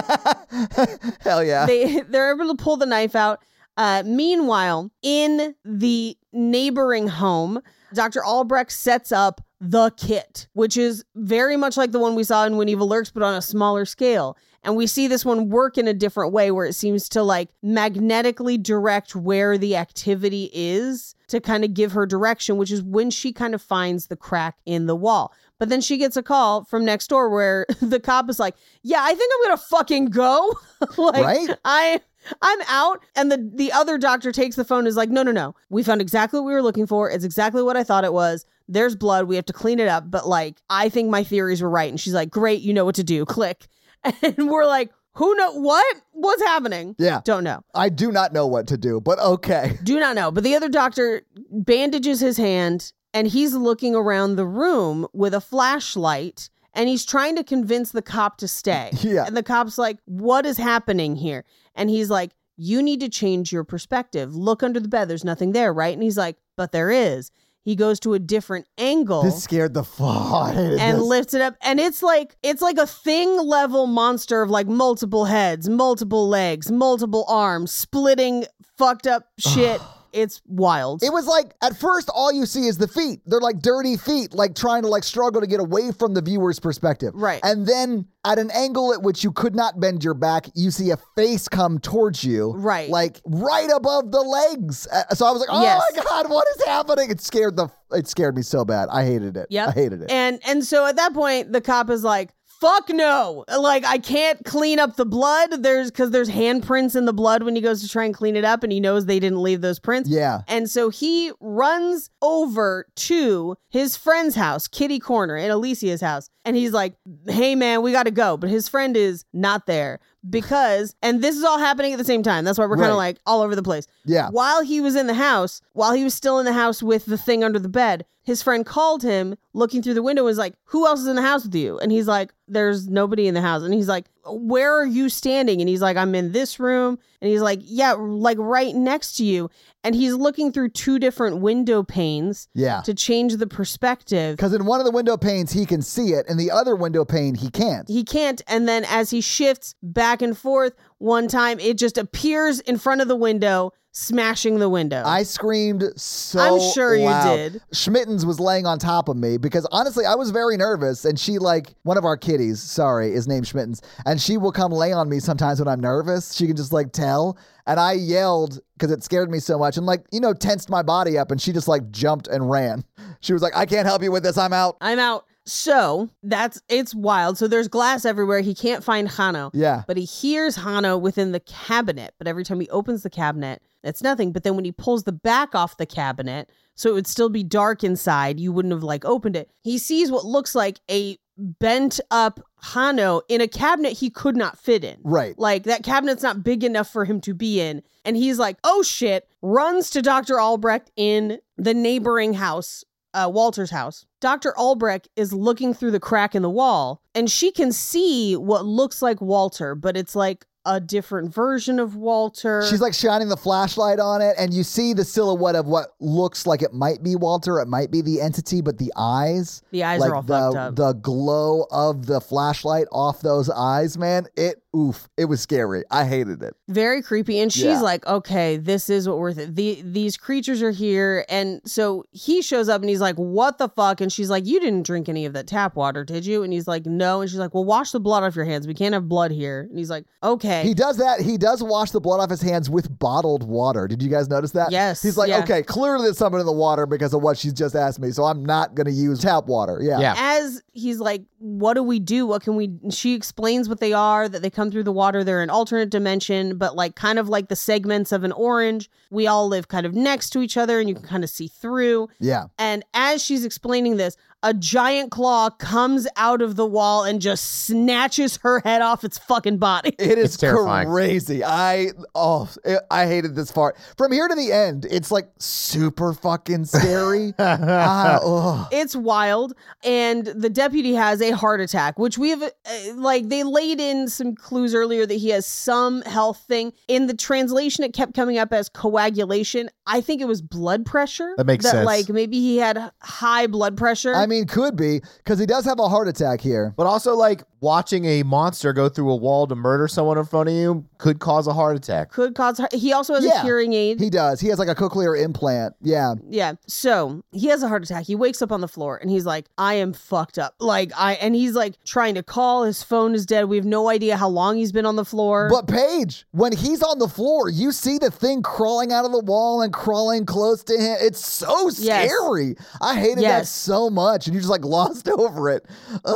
Hell yeah. they they're able to pull the knife out. Uh, meanwhile, in the neighboring home, Doctor Albrecht sets up the kit, which is very much like the one we saw in When Evil Lurks, but on a smaller scale. And we see this one work in a different way where it seems to like magnetically direct where the activity is to kind of give her direction, which is when she kind of finds the crack in the wall. But then she gets a call from next door where the cop is like, yeah, I think I'm going to fucking go. like, Right? I... I'm out. And the, the other doctor takes the phone and is like, no, no, no. We found exactly what we were looking for. It's exactly what I thought it was. There's blood. We have to clean it up. But like, I think my theories were right. And she's like, great. You know what to do. Click. And we're like, who know what? What's happening? Yeah. Don't know. I do not know what to do, but okay. Do not know. But the other doctor bandages his hand and he's looking around the room with a flashlight. And he's trying to convince the cop to stay. Yeah. And the cop's like, what is happening here? And he's like, you need to change your perspective. Look under the bed. There's nothing there, right? And he's like, but there is. He goes to a different angle. This scared the fuck. I hated And this. lifts it up. And it's like, it's like a thing level monster of like multiple heads, multiple legs, multiple arms, splitting fucked up shit. It's wild. It was like, at first, all you see is the feet. They're like dirty feet, like trying to like struggle to get away from the viewer's perspective. Right. And then at an angle at which you could not bend your back, you see a face come towards you. Right. Like right above the legs. Uh, So I was like, oh Yes. my God, what is happening? It scared the, it scared me so bad. I hated it. Yep. I hated it. And and so at that point, the cop is like, fuck no. Like, I can't clean up the blood. There's because there's handprints in the blood when he goes to try and clean it up, and he knows they didn't leave those prints. Yeah. And so he runs over to his friend's house, Kitty Corner, in Alicia's house. And he's like, hey, man, we got to go. But his friend is not there because, and this is all happening at the same time. That's why we're kind of Right. like all over the place. Yeah. While he was in the house, while he was still in the house with the thing under the bed, his friend called him looking through the window and was like, who else is in the house with you? And he's like, there's nobody in the house. And he's like, where are you standing? And he's like, I'm in this room. And he's like, yeah, like right next to you. And he's looking through two different window panes Yeah. to change the perspective. Because in one of the window panes, he can see it. And the other window pane, he can't. He can't. And then as he shifts back and forth, one time it just appears in front of the window, smashing the window. I screamed so I'm sure loud. you did. Schmittens was laying on top of me because honestly, I was very nervous. And she like, one of our kitties, sorry, is named Schmittens. And she will come lay on me sometimes when I'm nervous. She can just like tell. And I yelled because it scared me so much and like, you know, tensed my body up. And she just like jumped and ran. She was like, I can't help you with this. I'm out. I'm out. So that's, it's wild. So there's glass everywhere. He can't find Hano. Yeah. But he hears Hano within the cabinet. But every time he opens the cabinet, it's nothing. But then when he pulls the back off the cabinet, so it would still be dark inside, you wouldn't have like opened it. He sees what looks like a bent up Hano in a cabinet he could not fit in. Right. Like that cabinet's not big enough for him to be in. And he's like, oh shit, runs to Doctor Albrecht in the neighboring house. Uh, Walter's house. Doctor Albrecht is looking through the crack in the wall and she can see what looks like Walter, but it's like a different version of Walter. She's like shining the flashlight on it, and you see the silhouette of what looks like it might be Walter. It might be the entity, but the eyes, the eyes like are all the, fucked up. The glow of the flashlight off those eyes, man, it, oof, it was scary. I hated it. Very creepy. And she's Yeah. like, okay, this is what we're, th- the, these creatures are here. And so he shows up and he's like, what the fuck? And she's like, you didn't drink any of that tap water, did you? And he's like, no. And she's like, well, wash the blood off your hands. We can't have blood here. And he's like, okay. He does that. He does wash the blood off his hands with bottled water. Did you guys notice that? Yes, He's like, yeah. okay, clearly there's something in the water because of what she's just asked me, so I'm not going to use tap water. Yeah. Yeah. As he's like, what do we do? What can we? She explains what they are, that they come through the water. They're an alternate dimension, but like kind of like the segments of an orange. We all live kind of next to each other and you can kind of see through. Yeah. And as she's explaining this, a giant claw comes out of the wall and just snatches her head off its fucking body. It is It's terrifying. crazy. I oh, it, I hated this part. From here to the end, it's like super fucking scary. ah, ugh. It's wild. And the deputy has a heart attack, which we have, uh, like, they laid in some clues earlier that he has some health thing. In the translation, it kept coming up as coagulation. I think it was blood pressure. That makes sense. Like, maybe he had high blood pressure. I mean, could be because he does have a heart attack here. But also, like, watching a monster go through a wall to murder someone in front of you could cause a heart attack. Could cause, he also has Yeah. a hearing aid. He does. He has like a cochlear implant. Yeah. Yeah. So he has a heart attack. He wakes up on the floor and he's like, I am fucked up. Like, I, and he's like trying to call. His phone is dead. We have no idea how long he's been on the floor. But Paige, when he's on the floor, you see the thing crawling out of the wall and crawling close to him. It's so Yes. scary. I hated that Yes. so much. And you just like glossed over it.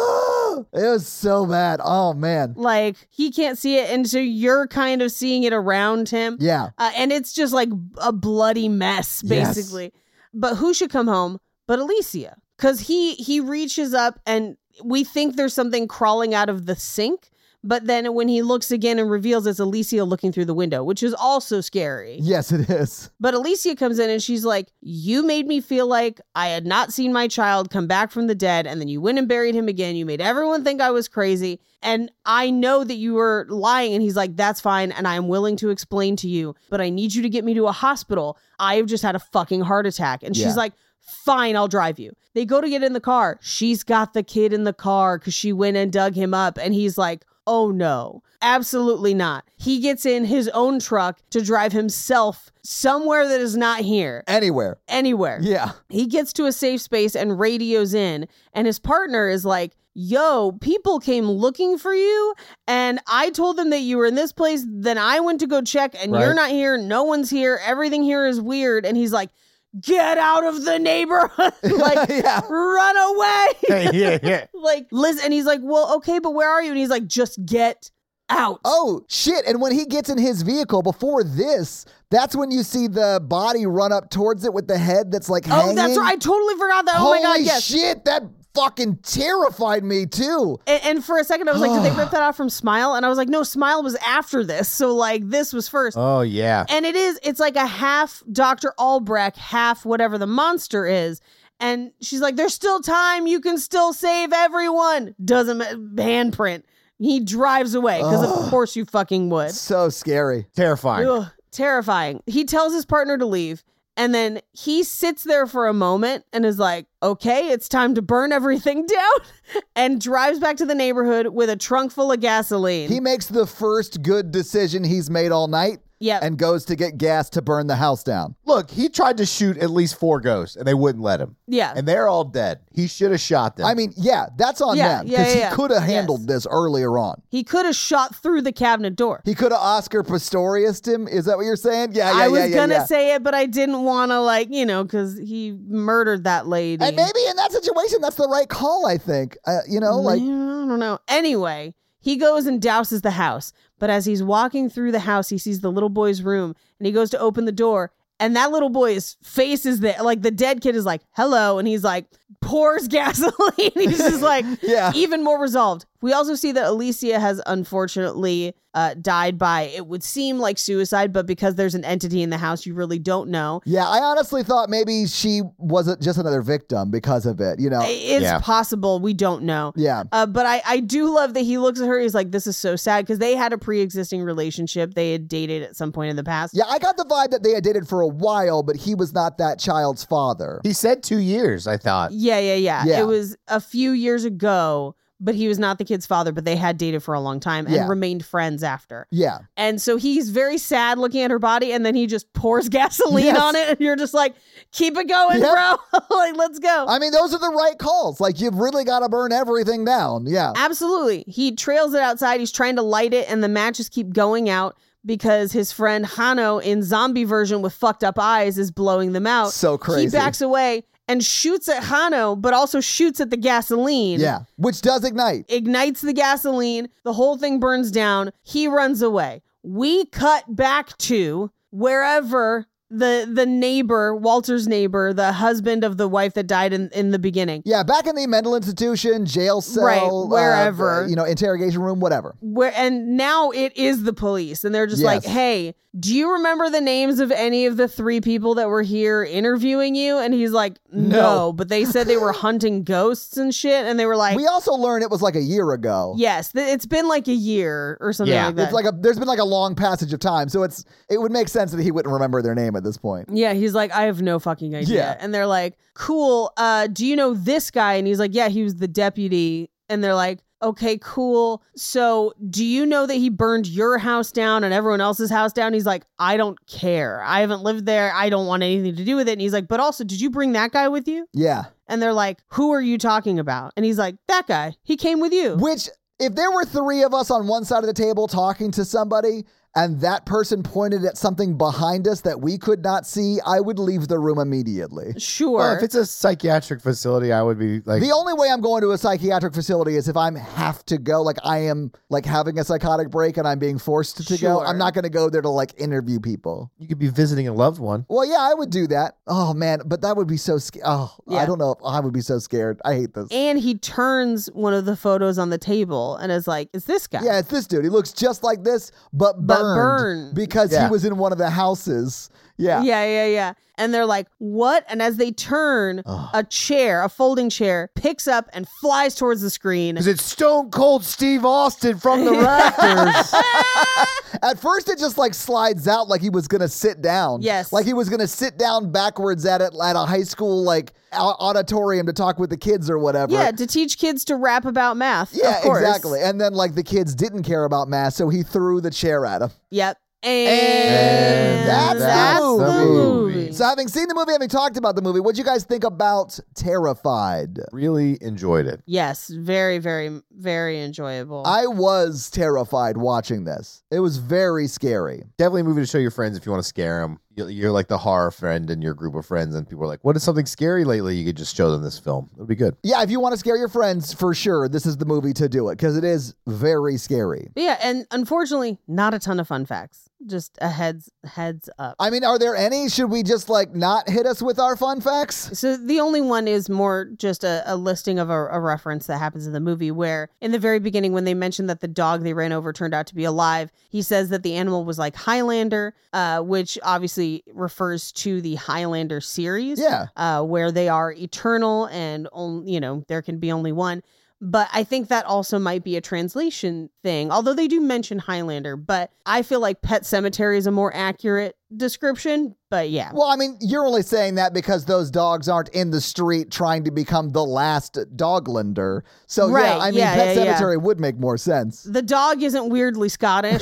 Oh, it was so bad. Oh, man. Like, he can't see it. And so you're kind of seeing it around him. Yeah. Uh, and it's just like a bloody mess, Yes. basically. But who should come home but Alicia? Because he, he reaches up and we think there's something crawling out of the sink. But then when he looks again and reveals it's Alicia looking through the window, which is also scary. Yes, it is. But Alicia comes in and she's like, you made me feel like I had not seen my child come back from the dead. And then you went and buried him again. You made everyone think I was crazy. And I know that you were lying. And he's like, that's fine. And I am willing to explain to you, but I need you to get me to a hospital. I have just had a fucking heart attack. And Yeah. she's like, fine, I'll drive you. They go to get in the car. She's got the kid in the car because she went and dug him up. And he's like, oh no, absolutely not. He gets in his own truck to drive himself somewhere that is not here. Anywhere. Anywhere. Yeah. He gets to a safe space and radios in, and his partner is like, yo, people came looking for you, and I told them that you were in this place. Then I went to go check, and Right. you're not here. No one's here. Everything here is weird. And he's like, get out of the neighborhood. Like, Yeah. run away. yeah, yeah. Like, listen. And he's like, well, okay, but where are you? And he's like, just get out. Oh, shit. And when he gets in his vehicle before this, that's when you see the body run up towards it with the head that's like Oh, hanging. that's right. I totally forgot that. Oh Holy my God, yes. shit. That fucking terrified me too. And, and for a second, I was like, did they rip that off from Smile? And I was like, no, Smile was after this. So, like, this was first. Oh, yeah. And it is, it's like a half Doctor Albrecht, half whatever the monster is. And she's like, there's still time. You can still save everyone. Doesn't ma- handprint. He drives away because of course you fucking would. So scary. Terrifying. Ugh, terrifying. He tells his partner to leave. And then he sits there for a moment and is like, okay, it's time to burn everything down, and drives back to the neighborhood with a trunk full of gasoline. He makes the first good decision he's made all night. Yep. And goes to get gas to burn the house down. Look, he tried to shoot at least four ghosts, and they wouldn't let him. Yeah. And they're all dead. He should have shot them. I mean, yeah, that's on Yeah, them. yeah, Because yeah, yeah. he could have handled Yes. this earlier on. He could have shot through the cabinet door. He could have Oscar Pistorius'd him. Is that what you're saying? Yeah, yeah, I was yeah, yeah, gonna yeah. say it, but I didn't want to, like, you know, because he murdered that lady. And maybe in that situation, that's the right call, I think. Uh, you know, like... Yeah, I don't know. Anyway, he goes and douses the house. But as he's walking through the house, he sees the little boy's room, and he goes to open the door, and that little boy's face is there. Like, the dead kid is like, hello, and he's like, pours gasoline. He's just like, Yeah. even more resolved. We also see that Alicia has unfortunately uh, died by, it would seem like suicide, but because there's an entity in the house, you really don't know. Yeah, I honestly thought maybe she wasn't just another victim because of it, you know? It's Yeah. possible. We don't know. Yeah. Uh, but I, I do love that he looks at her. He's like, this is so sad, because they had a pre-existing relationship. They had dated at some point in the past. Yeah, I got the vibe that they had dated for a while, but he was not that child's father. he said two years, I thought. Yeah, yeah, yeah, Yeah. It was a few years ago, but he was not the kid's father, but they had dated for a long time and Yeah. remained friends after. Yeah. And so he's very sad looking at her body, and then he just pours gasoline Yes. on it, and you're just like, keep it going, Yep. bro. Like, let's go. I mean, those are the right calls. Like, you've really got to burn everything down. Yeah. Absolutely. He trails it outside. He's trying to light it, and the matches keep going out because his friend Hano in zombie version with fucked up eyes is blowing them out. So crazy. He backs away and shoots at Hano, but also shoots at the gasoline. Yeah. Which does ignite. Ignites the gasoline. The whole thing burns down. He runs away. We cut back to wherever the the neighbor, Walter's neighbor, the husband of the wife that died in, in the beginning. Yeah, back in the mental institution, jail cell, Right, uh, wherever. you know, interrogation room, whatever. Where and now it is the police, and they're just like, Yes. hey, do you remember the names of any of the three people that were here interviewing you? And he's like, no, No. but they said they were hunting ghosts and shit, and they were like, We also learned it was like a year ago. yes, th- it's been like a year or something Yeah. like that. It's like a there's been like a long passage of time, so it's it would make sense that he wouldn't remember their name at this point. Yeah, he's like, I have no fucking idea. Yeah. And they're like, cool. Uh, do you know this guy? And he's like, yeah, he was the deputy. And they're like, okay, cool. So do you know that he burned your house down and everyone else's house down? He's like, I don't care. I haven't lived there. I don't want anything to do with it. And he's like, but also, did you bring that guy with you? Yeah. And they're like, who are you talking about? And he's like, that guy. He came with you. Which, if there were three of us on one side of the table talking to somebody and that person pointed at something behind us that we could not see, I would leave the room immediately. Sure. Well, if it's a psychiatric facility, I would be like, The only way I'm going to a psychiatric facility is if I'm have to go, like I am like having a psychotic break and I'm being forced to go. Sure. I'm not going to go there to like interview people. you could be visiting a loved one. Well, yeah, I would do that. Oh man, but that would be so scary. Oh, I Yeah. don't know. If I would be so scared. I hate this. and he turns one of the photos on the table and is like, it's this guy. Yeah, it's this dude. He looks just like this, but But burned, burned. because Yeah. he was in one of the houses. Yeah. Yeah, yeah, yeah. And they're like, what? And as they turn, a chair, a folding chair, picks up and flies towards the screen. Because it's Stone Cold Steve Austin from the rafters. At first, it just like slides out like he was gonna sit down. Yes. Like he was gonna sit down backwards at it at a high school like au- auditorium to talk with the kids or whatever. Yeah, to teach kids to rap about math. Yeah, of course. exactly. And then like the kids didn't care about math, so he threw the chair at him. Yep. And, And that's, that's the, the movie. movie. So having seen the movie, having talked about the movie, what'd you guys think about Terrified? Really enjoyed it. Yes, very, very, very enjoyable. I was terrified watching this. It was very scary. Definitely a movie to show your friends if you want to scare them. You're, you're like the horror friend in your group of friends, and people are like, what is something scary lately? You could just show them this film. It would be good. Yeah, if you want to scare your friends, for sure, this is the movie to do it because it is very scary. yeah, and unfortunately, not a ton of fun facts. Just a heads heads up. I mean, are there any? Should we just like not hit us with our fun facts? So the only one is more just a, a listing of a, a reference that happens in the movie where in the very beginning when they mentioned that the dog they ran over turned out to be alive, he says that the animal was like Highlander, uh, which obviously refers to the Highlander series. Yeah. Uh, where they are eternal and only, you know, there can be only one. But I think that also might be a translation thing, although they do mention Highlander. But I feel like Pet Sematary is a more accurate description. But yeah. Well, I mean, you're only saying that because those dogs aren't in the street trying to become the last Doglander. So Right, yeah, I mean, yeah, Pet yeah, yeah. Sematary would make more sense. The dog isn't weirdly Scottish.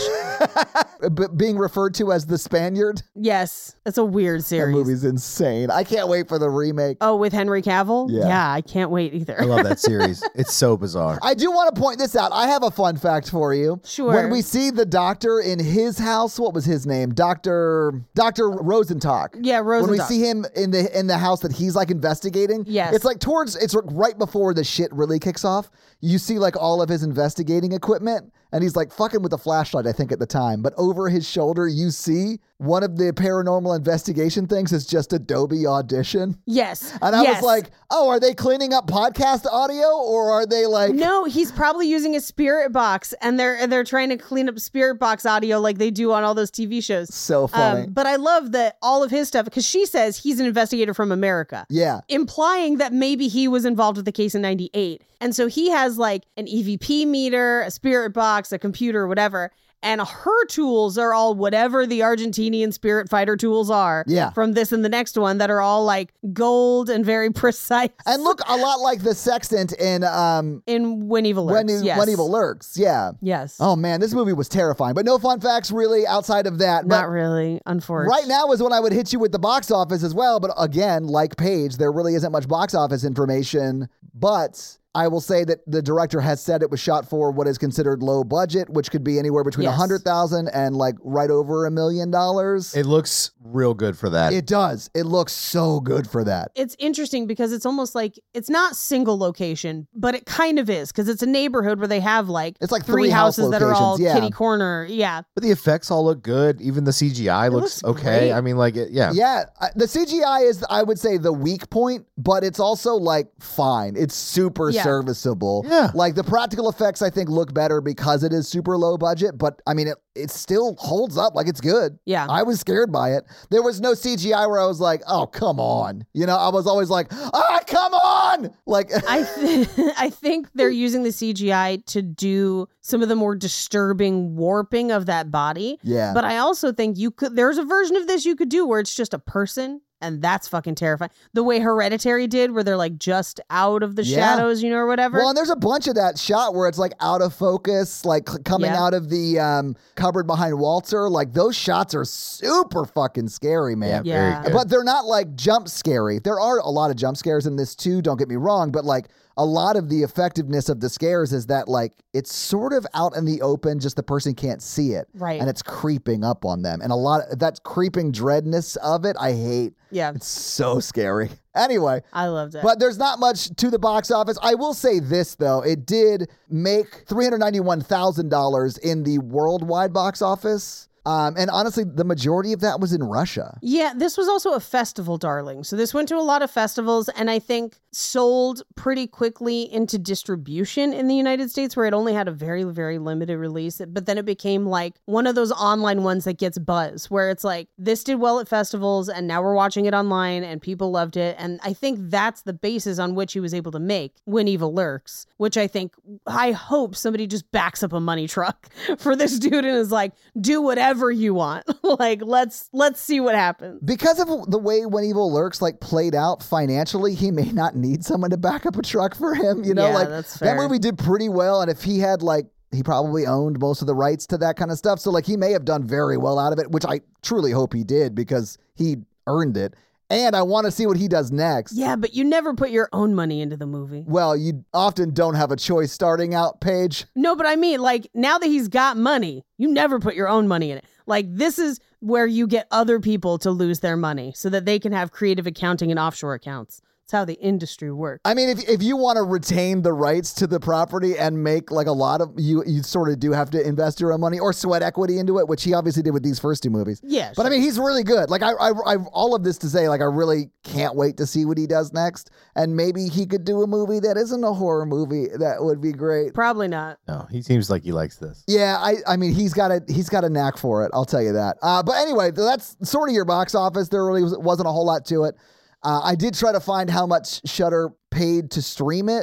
But being referred to as the Spaniard, Yes. That's a weird that series. movie's insane. I can't wait for the remake. Oh, with Henry Cavill? Yeah. I can't wait either. I love that series. It's so bizarre. I do want to point this out. I have a fun fact for you. Sure. When we see the doctor in his house, what was his name? Doctor Doctor Rosentalk. Yeah, When we Rosentalk. see him in the in the house that he's like investigating, Yes. it's like towards it's right before the shit really kicks off. You see like all of his investigating equipment, and he's like fucking with a flashlight, I think at the time. But over his shoulder, you see one of the paranormal investigation things is just Adobe Audition. Yes. And I yes. was like, oh, are they cleaning up podcast audio, or are they like? No, he's probably using a spirit box, and they're they're trying to clean up spirit box audio like they do on all those T V shows. So funny. Um, but I love that all of his stuff, because she says he's an investigator from America. Yeah. Implying that maybe he was involved with the case in ninety-eight. And so he has like an E V P meter, a spirit box, a computer, whatever. And her tools are all whatever the Argentinian spirit fighter tools are. Yeah. From this and the next one that are all like gold and very precise. And look a lot like the sextant in um in When Evil Lurks. When, E- yes. when Evil Lurks. Yeah. Yes. Oh man, this movie was terrifying. But no fun facts really outside of that. Not But really, unfortunately. right now is when I would hit you with the box office as well. But again, like Paige, there really isn't much box office information. But I will say that the director has said it was shot for what is considered low budget, which could be anywhere between a Yes. hundred thousand and like right over a million dollars. It looks real good for that. It does. It looks so good for that. It's interesting because it's almost like it's not single location, but it kind of is because it's a neighborhood where they have like It's like three, three house houses that are all locations, yeah. kitty corner. Yeah. but the effects all look good. Even the C G I looks, looks okay. great. I mean, like, it, yeah. Yeah, I- the C G I is, I would say, the weak point, but it's also like fine. It's super Yeah. serviceable. Yeah. Like the practical effects, I think, look better because it is super low budget, but I mean, it, it still holds up. Like it's good. Yeah. I was scared by it. There was no C G I where I was like, oh, come on. You know, I was always like, ah, come on. Like, I th- I think they're using the C G I to do some of the more disturbing warping of that body. Yeah. But I also think you could there's a version of this you could do where it's just a person. And that's fucking terrifying. The way Hereditary did, where they're like just out of the Yeah. shadows, you know, or whatever. well, and there's a bunch of that shot where it's like out of focus, like c- coming Yeah. out of the um, cupboard behind Walter. Like those shots are super fucking scary, man. Yeah, Yeah. very good. But they're not like jump scary. There are a lot of jump scares in this too, don't get me wrong, but like a lot of the effectiveness of the scares is that like it's sort of out in the open, just the person can't see it. Right. And it's creeping up on them. And a lot of that creeping dreadness of it, I hate. Yeah. It's so scary. Anyway. I loved it. But there's not much to the box office. I will say this, though. It did make three hundred ninety-one thousand dollars in the worldwide box office. Um, and honestly, the majority of that was in Russia. Yeah, this was also a festival, darling. So this went to a lot of festivals and I think sold pretty quickly into distribution in the United States where it only had a very, very limited release. But then it became like one of those online ones that gets buzz where it's like, this did well at festivals and now we're watching it online and people loved it. And I think that's the basis on which he was able to make When Evil Lurks, which I think, I hope somebody just backs up a money truck for this dude and is like, do whatever you want. Like, let's let's see what happens. Because of the way When Evil Lurks like played out financially, he may not need someone to back up a truck for him. You know, Yeah, like that's that fair. movie did pretty well. And if he had like, he probably owned most of the rights to that kind of stuff. So like he may have done very well out of it, which I truly hope he did because he earned it. And I want to see what he does next. Yeah, but you never put your own money into the movie. Well, you often don't have a choice starting out, Paige. No, but I mean, like, now that he's got money, you never put your own money in it. Like, this is where you get other people to lose their money so that they can have creative accounting and offshore accounts. It's how the industry works. I mean, if if you want to retain the rights to the property and make like a lot of you, you sort of do have to invest your own money or sweat equity into it, which he obviously did with these first two movies. Yeah, but I sure. mean, he's really good. Like I, I, I, all of this to say, like I really can't wait to see what he does next, and maybe he could do a movie that isn't a horror movie. That would be great. Probably not. No, he seems like he likes this. Yeah, I, I mean, he's got a he's got a knack for it. I'll tell you that. Uh, but anyway, that's sort of your box office. There really was, wasn't a whole lot to it. Uh, I did try to find how much Shudder paid to stream it,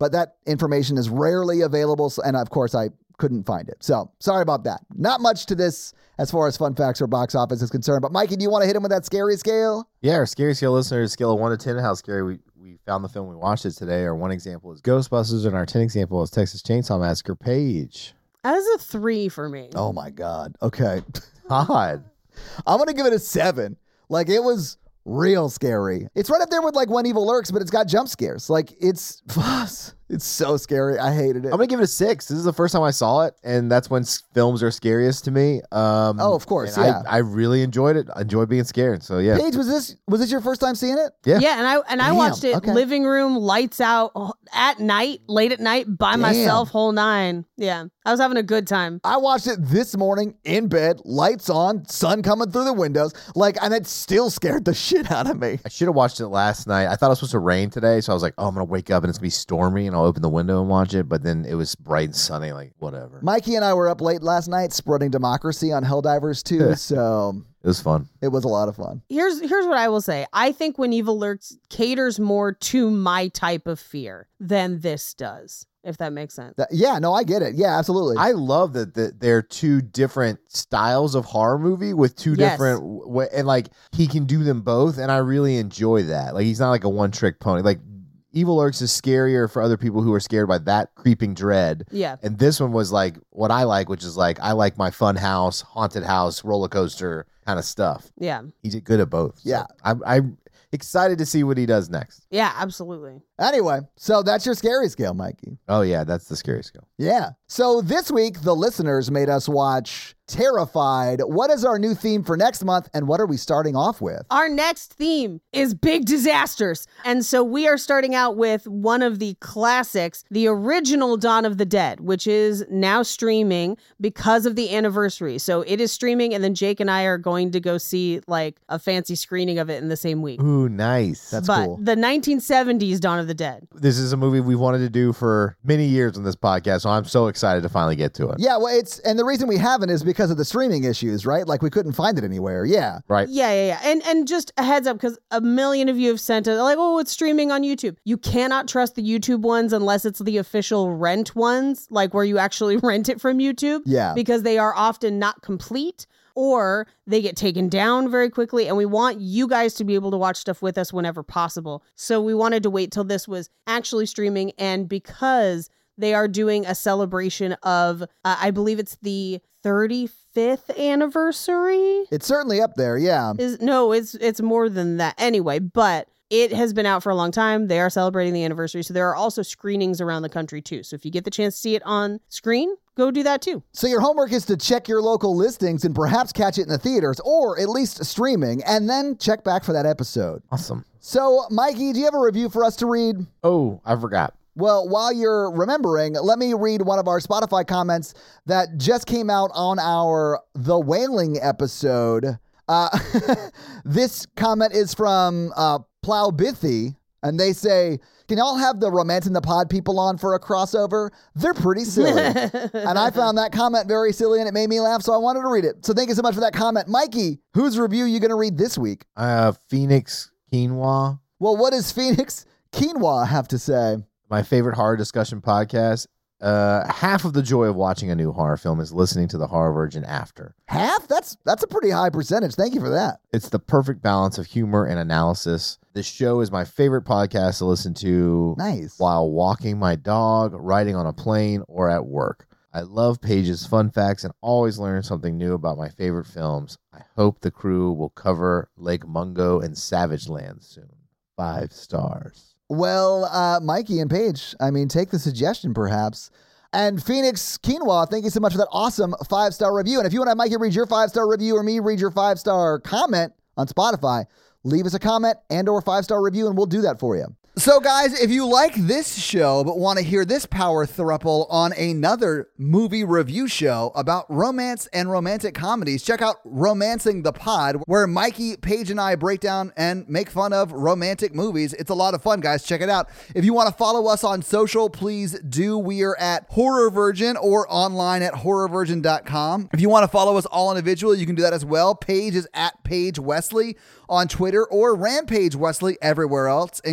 but that information is rarely available. So, and of course, I couldn't find it. So sorry about that. Not much to this as far as fun facts or box office is concerned. But Mikey, do you want to hit him with that scary scale? Yeah, our scary scale listeners, scale of one to ten, how scary we, we found the film, we watched it today. Our one example is Ghostbusters, and our ten example is Texas Chainsaw Massacre. Paige. That is a three for me. Oh my God. Okay. Todd. I'm going to give it a seven. Like, it was real scary. It's right up there with like When Evil Lurks, but it's got jump scares. Like, it's it's so scary. I hated it. I'm gonna give it a six. This is the first time I saw it, and that's when s- films are scariest to me. Um, Oh, of course, and yeah. I, I really enjoyed it. I enjoyed being scared. So yeah, Paige, was this was this your first time seeing it? yeah. Yeah, and I and I Damn, watched it okay. living room, lights out, at night, late at night, by Damn. myself, whole nine. Yeah, I was having a good time. I watched it this morning in bed, lights on, sun coming through the windows, like, and it still scared the shit out of me. I should have watched it last night. I thought it was supposed to rain today, so I was like, oh, I'm gonna wake up and it's gonna be stormy, and I'll open the window and watch it. But then it was bright and sunny, like whatever. Mikey and I were up late last night spreading democracy on Helldivers too, so It was fun. it was a lot of fun. Here's here's what I will say. I think When Evil Lurks caters more to my type of fear than this does, if that makes sense. That- yeah, no, I get it. Yeah, absolutely. I love that that they're two different styles of horror movie with two Yes. different w- and like he can do them both, and I really enjoy that. Like he's not like a one trick pony. Like Evil Lurks is scarier for other people who are scared by that creeping dread. Yeah. And this one was like what I like, which is like I like my fun house, haunted house, roller coaster kind of stuff. Yeah. He did good at both. So Yeah. I'm, I'm excited to see what he does next. Yeah, absolutely. Anyway, so that's your scary scale, Mikey. Oh yeah, that's the scary skill. Yeah. So this week, the listeners made us watch Terrified. What is our new theme for next month, and what are we starting off with? Our next theme is big disasters. And so we are starting out with one of the classics, the original Dawn of the Dead, which is now streaming because of the anniversary. So it is streaming, and then Jake and I are going to go see like a fancy screening of it in the same week. Ooh, nice. That's but cool. the nineteen seventies Dawn of the Dead. This is a movie we've wanted to do for many years on this podcast, so I'm so excited to finally get to it. Yeah, well, it's, and the reason we haven't is because of the streaming issues, right? Like we couldn't find it anywhere. Yeah. Right? Yeah, yeah, yeah. And and just a heads up, because a million of you have sent it like, oh, it's streaming on YouTube. You cannot trust the YouTube ones unless it's the official rent ones, like where you actually rent it from YouTube. Yeah. Because they are often not complete or they get taken down very quickly. And we want you guys to be able to watch stuff with us whenever possible. So we wanted to wait till this was actually streaming. And because they are doing a celebration of, uh, I believe it's the thirty-fifth anniversary. It's certainly up there. Yeah. Is no, it's it's more than that. Anyway, but it has been out for a long time. They are celebrating the anniversary. So there are also screenings around the country too. So if you get the chance to see it on screen, go do that too. So your homework is to check your local listings and perhaps catch it in the theaters or at least streaming, and then check back for that episode. Awesome. So, Mikey, do you have a review for us to read? Oh, I forgot. Well, while you're remembering, let me read one of our Spotify comments that just came out on our The Wailing episode. Uh, this comment is from uh, Plowbithy, and they say, can y'all have the Romance in the Pod people on for a crossover? They're pretty silly. And I found that comment very silly, and it made me laugh, so I wanted to read it. So thank you so much for that comment. Mikey, whose review are you going to read this week? Uh, Phoenix Quinoa, Well, what does Phoenix Quinoa have to say? my favorite horror discussion podcast. Uh, half of the joy of watching a new horror film is listening to the Horror Virgin after. Half? That's that's a pretty high percentage. Thank you for that. It's the perfect balance of humor and analysis. This show is my favorite podcast to listen to Nice. while walking my dog, riding on a plane, or at work. I love Paige's fun facts and always learn something new about my favorite films. I hope the crew will cover Lake Mungo and Savage Land soon. Five stars. Well, uh, Mikey and Paige, I mean, take the suggestion perhaps. And Phoenix Quinoa, thank you so much for that awesome five-star review. And if you want to have Mikey read your five-star review or me read your five-star comment on Spotify, leave us a comment and or five-star review and we'll do that for you. So guys, if you like this show but want to hear this power throuple on another movie review show about romance and romantic comedies, check out Romancing the Pod, where Mikey, Paige, and I break down and make fun of romantic movies. It's a lot of fun, guys. Check it out. If you want to follow us on social, please do. We are at Horror Virgin or online at horror virgin dot com. If you want to follow us all individually, you can do that as well. Paige is at Paige Wesley on Twitter or Rampage Wesley everywhere else, including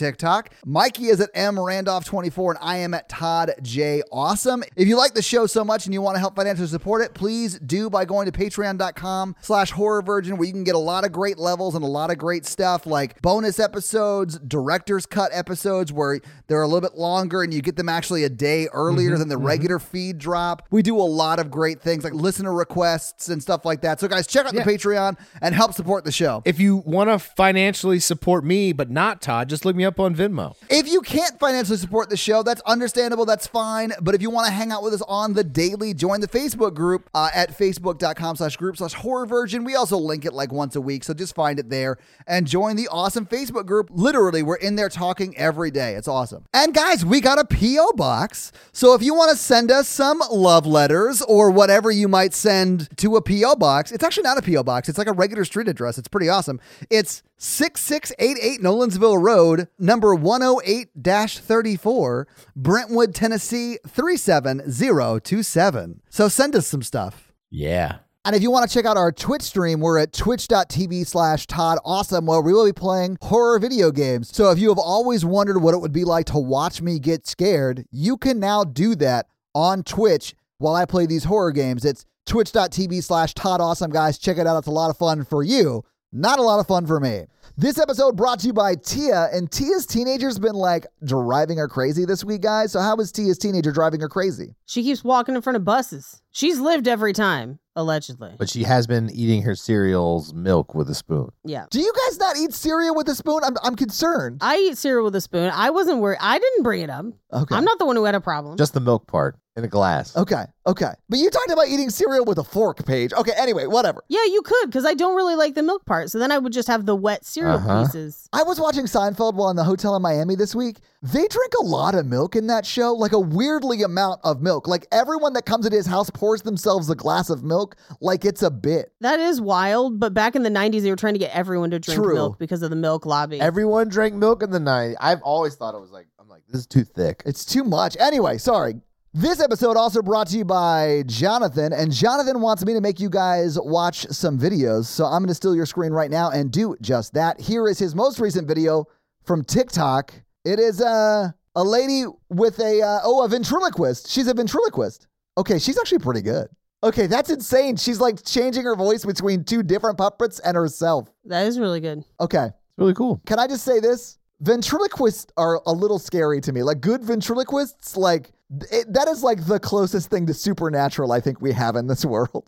TikTok. Mikey is at M Randolph twenty-four, and I am at Todd J Awesome. If you like the show so much and you want to help financially support it, please do by going to patreon.com slash horror virgin, where you can get a lot of great levels and a lot of great stuff like bonus episodes, director's cut episodes where they're a little bit longer and you get them actually a day earlier mm-hmm, than the mm-hmm. regular feed drop. We do a lot of great things like listener requests and stuff like that. So guys, check out yeah. the Patreon and help support the show. If you want to financially support me, but not Todd, just look me up on Venmo. If you can't financially support the show, that's understandable. That's fine. But if you want to hang out with us on the daily, join the Facebook group uh, at facebook.com slash group slash horror virgin. We also link it like once a week. So just find it there and join the awesome Facebook group. Literally, we're in there talking every day. It's awesome. And guys, we got a P O box. So if you want to send us some love letters or whatever you might send to a P O box, it's actually not a P O box. It's like a regular street address. It's pretty awesome. It's six six eight eight Nolensville Road, number one oh eight dash thirty-four, Brentwood, Tennessee, three seven zero two seven. So send us some stuff. Yeah. And if you want to check out our Twitch stream, we're at twitch.tv slash Todd Awesome, where we will be playing horror video games. So if you have always wondered what it would be like to watch me get scared, you can now do that on Twitch while I play these horror games. It's twitch.tv slash Todd Awesome, guys. Check it out. It's a lot of fun for you. Not a lot of fun for me. This episode brought to you by Tia, and Tia's teenager's been like driving her crazy this week, guys. So how is Tia's teenager driving her crazy? She keeps walking in front of buses. She's lived every time, allegedly. But she has been eating her cereal's milk with a spoon. Yeah. Do you guys not eat cereal with a spoon? I'm I'm concerned. I eat cereal with a spoon. I wasn't worried. I didn't bring it up. Okay. I'm not the one who had a problem. Just the milk part in a glass. Okay. Okay. But you talked about eating cereal with a fork, Paige. Okay. Anyway, whatever. Yeah, you could, because I don't really like the milk part. So then I would just have the wet cereal Uh-huh. pieces. I was watching Seinfeld while in the hotel in Miami this week. They drink a lot of milk in that show, like a weirdly amount of milk. Like everyone that comes into his house pours themselves a glass of milk like it's a bit. That is wild, but back in the nineties, they were trying to get everyone to drink True. milk because of the milk lobby. Everyone drank milk in the nineties. I've always thought it was like, I'm like, this is too thick. It's too much. Anyway, sorry. This episode also brought to you by Jonathan, and Jonathan wants me to make you guys watch some videos, so I'm going to steal your screen right now and do just that. Here is his most recent video from TikTok. It is uh, a lady with a, uh, oh, a ventriloquist. She's a ventriloquist. Okay, she's actually pretty good. Okay, that's insane. She's like changing her voice between two different puppets and herself. That is really good. Okay. It's really cool. Can I just say this? Ventriloquists are a little scary to me. Like good ventriloquists, like it, that is like the closest thing to supernatural I think we have in this world.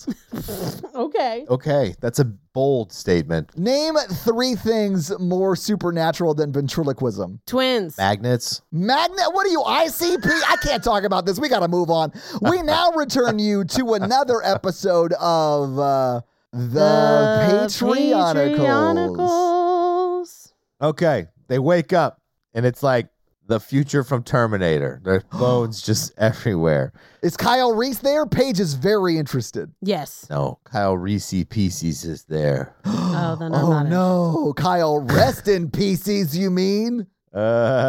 Okay. Okay, that's a bold statement. Name three things more supernatural than ventriloquism. Twins. Magnets. Magnet? What are you, I C P? I can't talk about this. We got to move on. We now return you to another episode of uh, The, the Patreonicals. Patreonicals. Okay, they wake up and it's like the future from Terminator. There's bones just everywhere. Is Kyle Reese there? Paige is very interested. Yes. No, Kyle Reese Pieces is there. Oh, then I'm oh not no, Kyle, rest in pieces, you mean? Uh,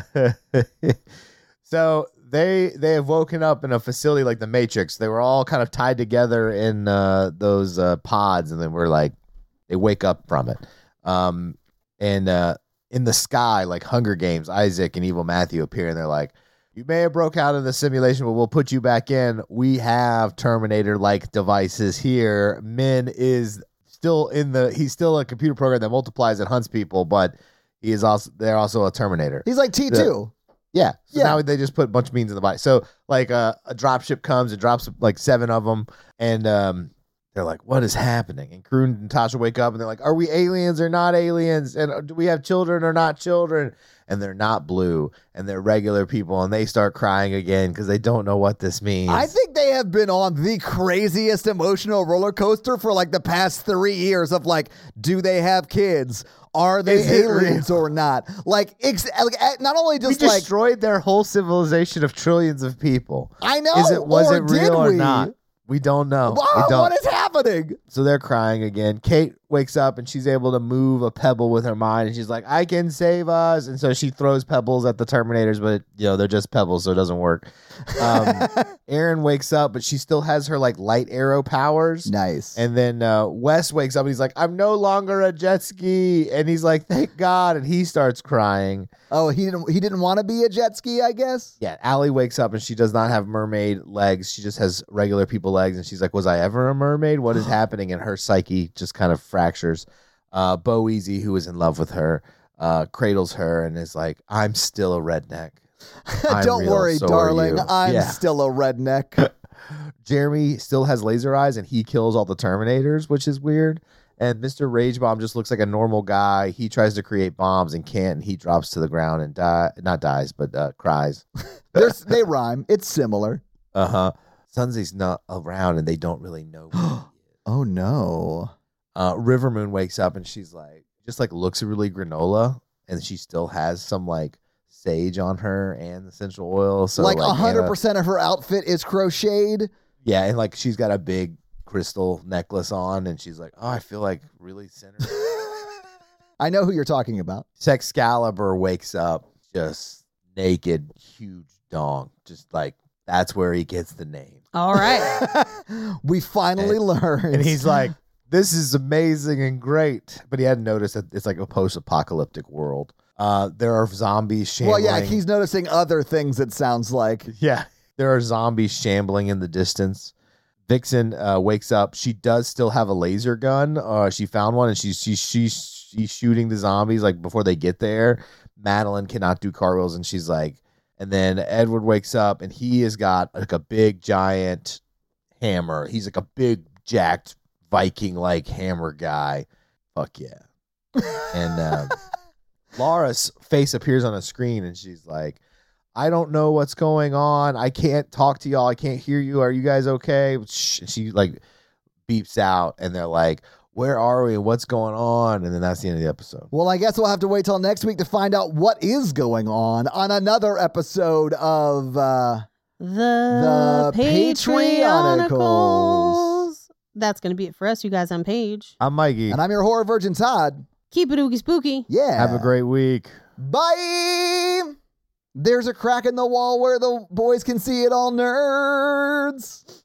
so they they have woken up in a facility like the Matrix. They were all kind of tied together in uh, those uh, pods, and then we're like, they wake up from it. Um, and uh, in the sky, like Hunger Games, Isaac and Evil Matthew appear, and they're like, you may have broke out of the simulation, but we'll put you back in. We have Terminator-like devices here. Min is still in the, he's still a computer program that multiplies and hunts people, but he is also, they're also a Terminator. He's like T two. The, yeah. So yeah. now they just put a bunch of means in the body. So like uh, a dropship comes and drops like seven of them, and um, they're like, what is happening? And Crew and Natasha wake up and they're like, are we aliens or not aliens? And do we have children or not children? And they're not blue, and they're regular people, and they start crying again because they don't know what this means. I think they have been on the craziest emotional roller coaster for like the past three years of like, do they have kids? Are they Is it aliens real? or not? Like, ex- like, not only just we like destroyed their whole civilization of trillions of people. I know. Is it was or it real did or we? not? We don't know. Wow, we don't. what is happening? happening? So they're crying again. Kate wakes up and she's able to move a pebble with her mind, and she's like, I can save us. And so she throws pebbles at the Terminators, but you know, they're just pebbles, so it doesn't work. Um, Aaron wakes up, but she still has her like light arrow powers. Nice. And then uh, Wes wakes up and he's like, I'm no longer a jet ski. And he's like, thank God. And he starts crying. Oh, he didn't he didn't want to be a jet ski, I guess? Yeah, Allie wakes up and she does not have mermaid legs. She just has regular people legs. And she's like, was I ever a mermaid? What is happening? And her psyche just kind of fractures. Uh, Bo Easy, who is in love with her, uh, cradles her and is like, I'm still a redneck. I'm Don't real, worry, so are darling. you. I'm Yeah. still a redneck. Jeremy still has laser eyes and he kills all the Terminators, which is weird. And Mister Rage Bomb just looks like a normal guy. He tries to create bombs and can't, and he drops to the ground and die, not dies, but uh, cries. There's, they rhyme. It's similar. Uh-huh. Sunzi's not around and they don't really know. Oh, no. Uh, River Moon wakes up and she's like, just like looks really granola, and she still has some like sage on her and essential oil. So like like one hundred Anna- percent of her outfit is crocheted. Yeah, and like she's got a big crystal necklace on, and she's like, oh, I feel like really centered. I know who you're talking about. Sexcalibur wakes up just naked, huge dong. Just like, that's where he gets the name. All right. We finally And- learned. And he's like, this is amazing and great. But he hadn't noticed that it's like a post-apocalyptic world. Uh, there are zombies well, shambling. yeah, he's noticing other things, it sounds like. Yeah, there are zombies shambling in the distance. Vixen uh, wakes up. She does still have a laser gun. Uh, she found one, and she's she's she's she's shooting the zombies like before they get there. Madeline cannot do cartwheels, and she's like, and then Edward wakes up, and he has got like a big giant hammer. He's like a big jacked Viking like hammer guy. Fuck yeah! And um, Laura's face appears on a screen, and she's like, I don't know what's going on. I can't talk to y'all. I can't hear you. Are you guys okay? Shh. She like beeps out, and they're like, where are we? What's going on? And then that's the end of the episode. Well, I guess we'll have to wait till next week to find out what is going on on another episode of uh, The, The Patreonicals. Patreonicals. That's going to be it for us, you guys on Paige. I'm Mikey. And I'm your horror virgin, Todd. Keep it oogie spooky. Yeah. Have a great week. Bye. There's a crack in the wall where the boys can see it all, nerds.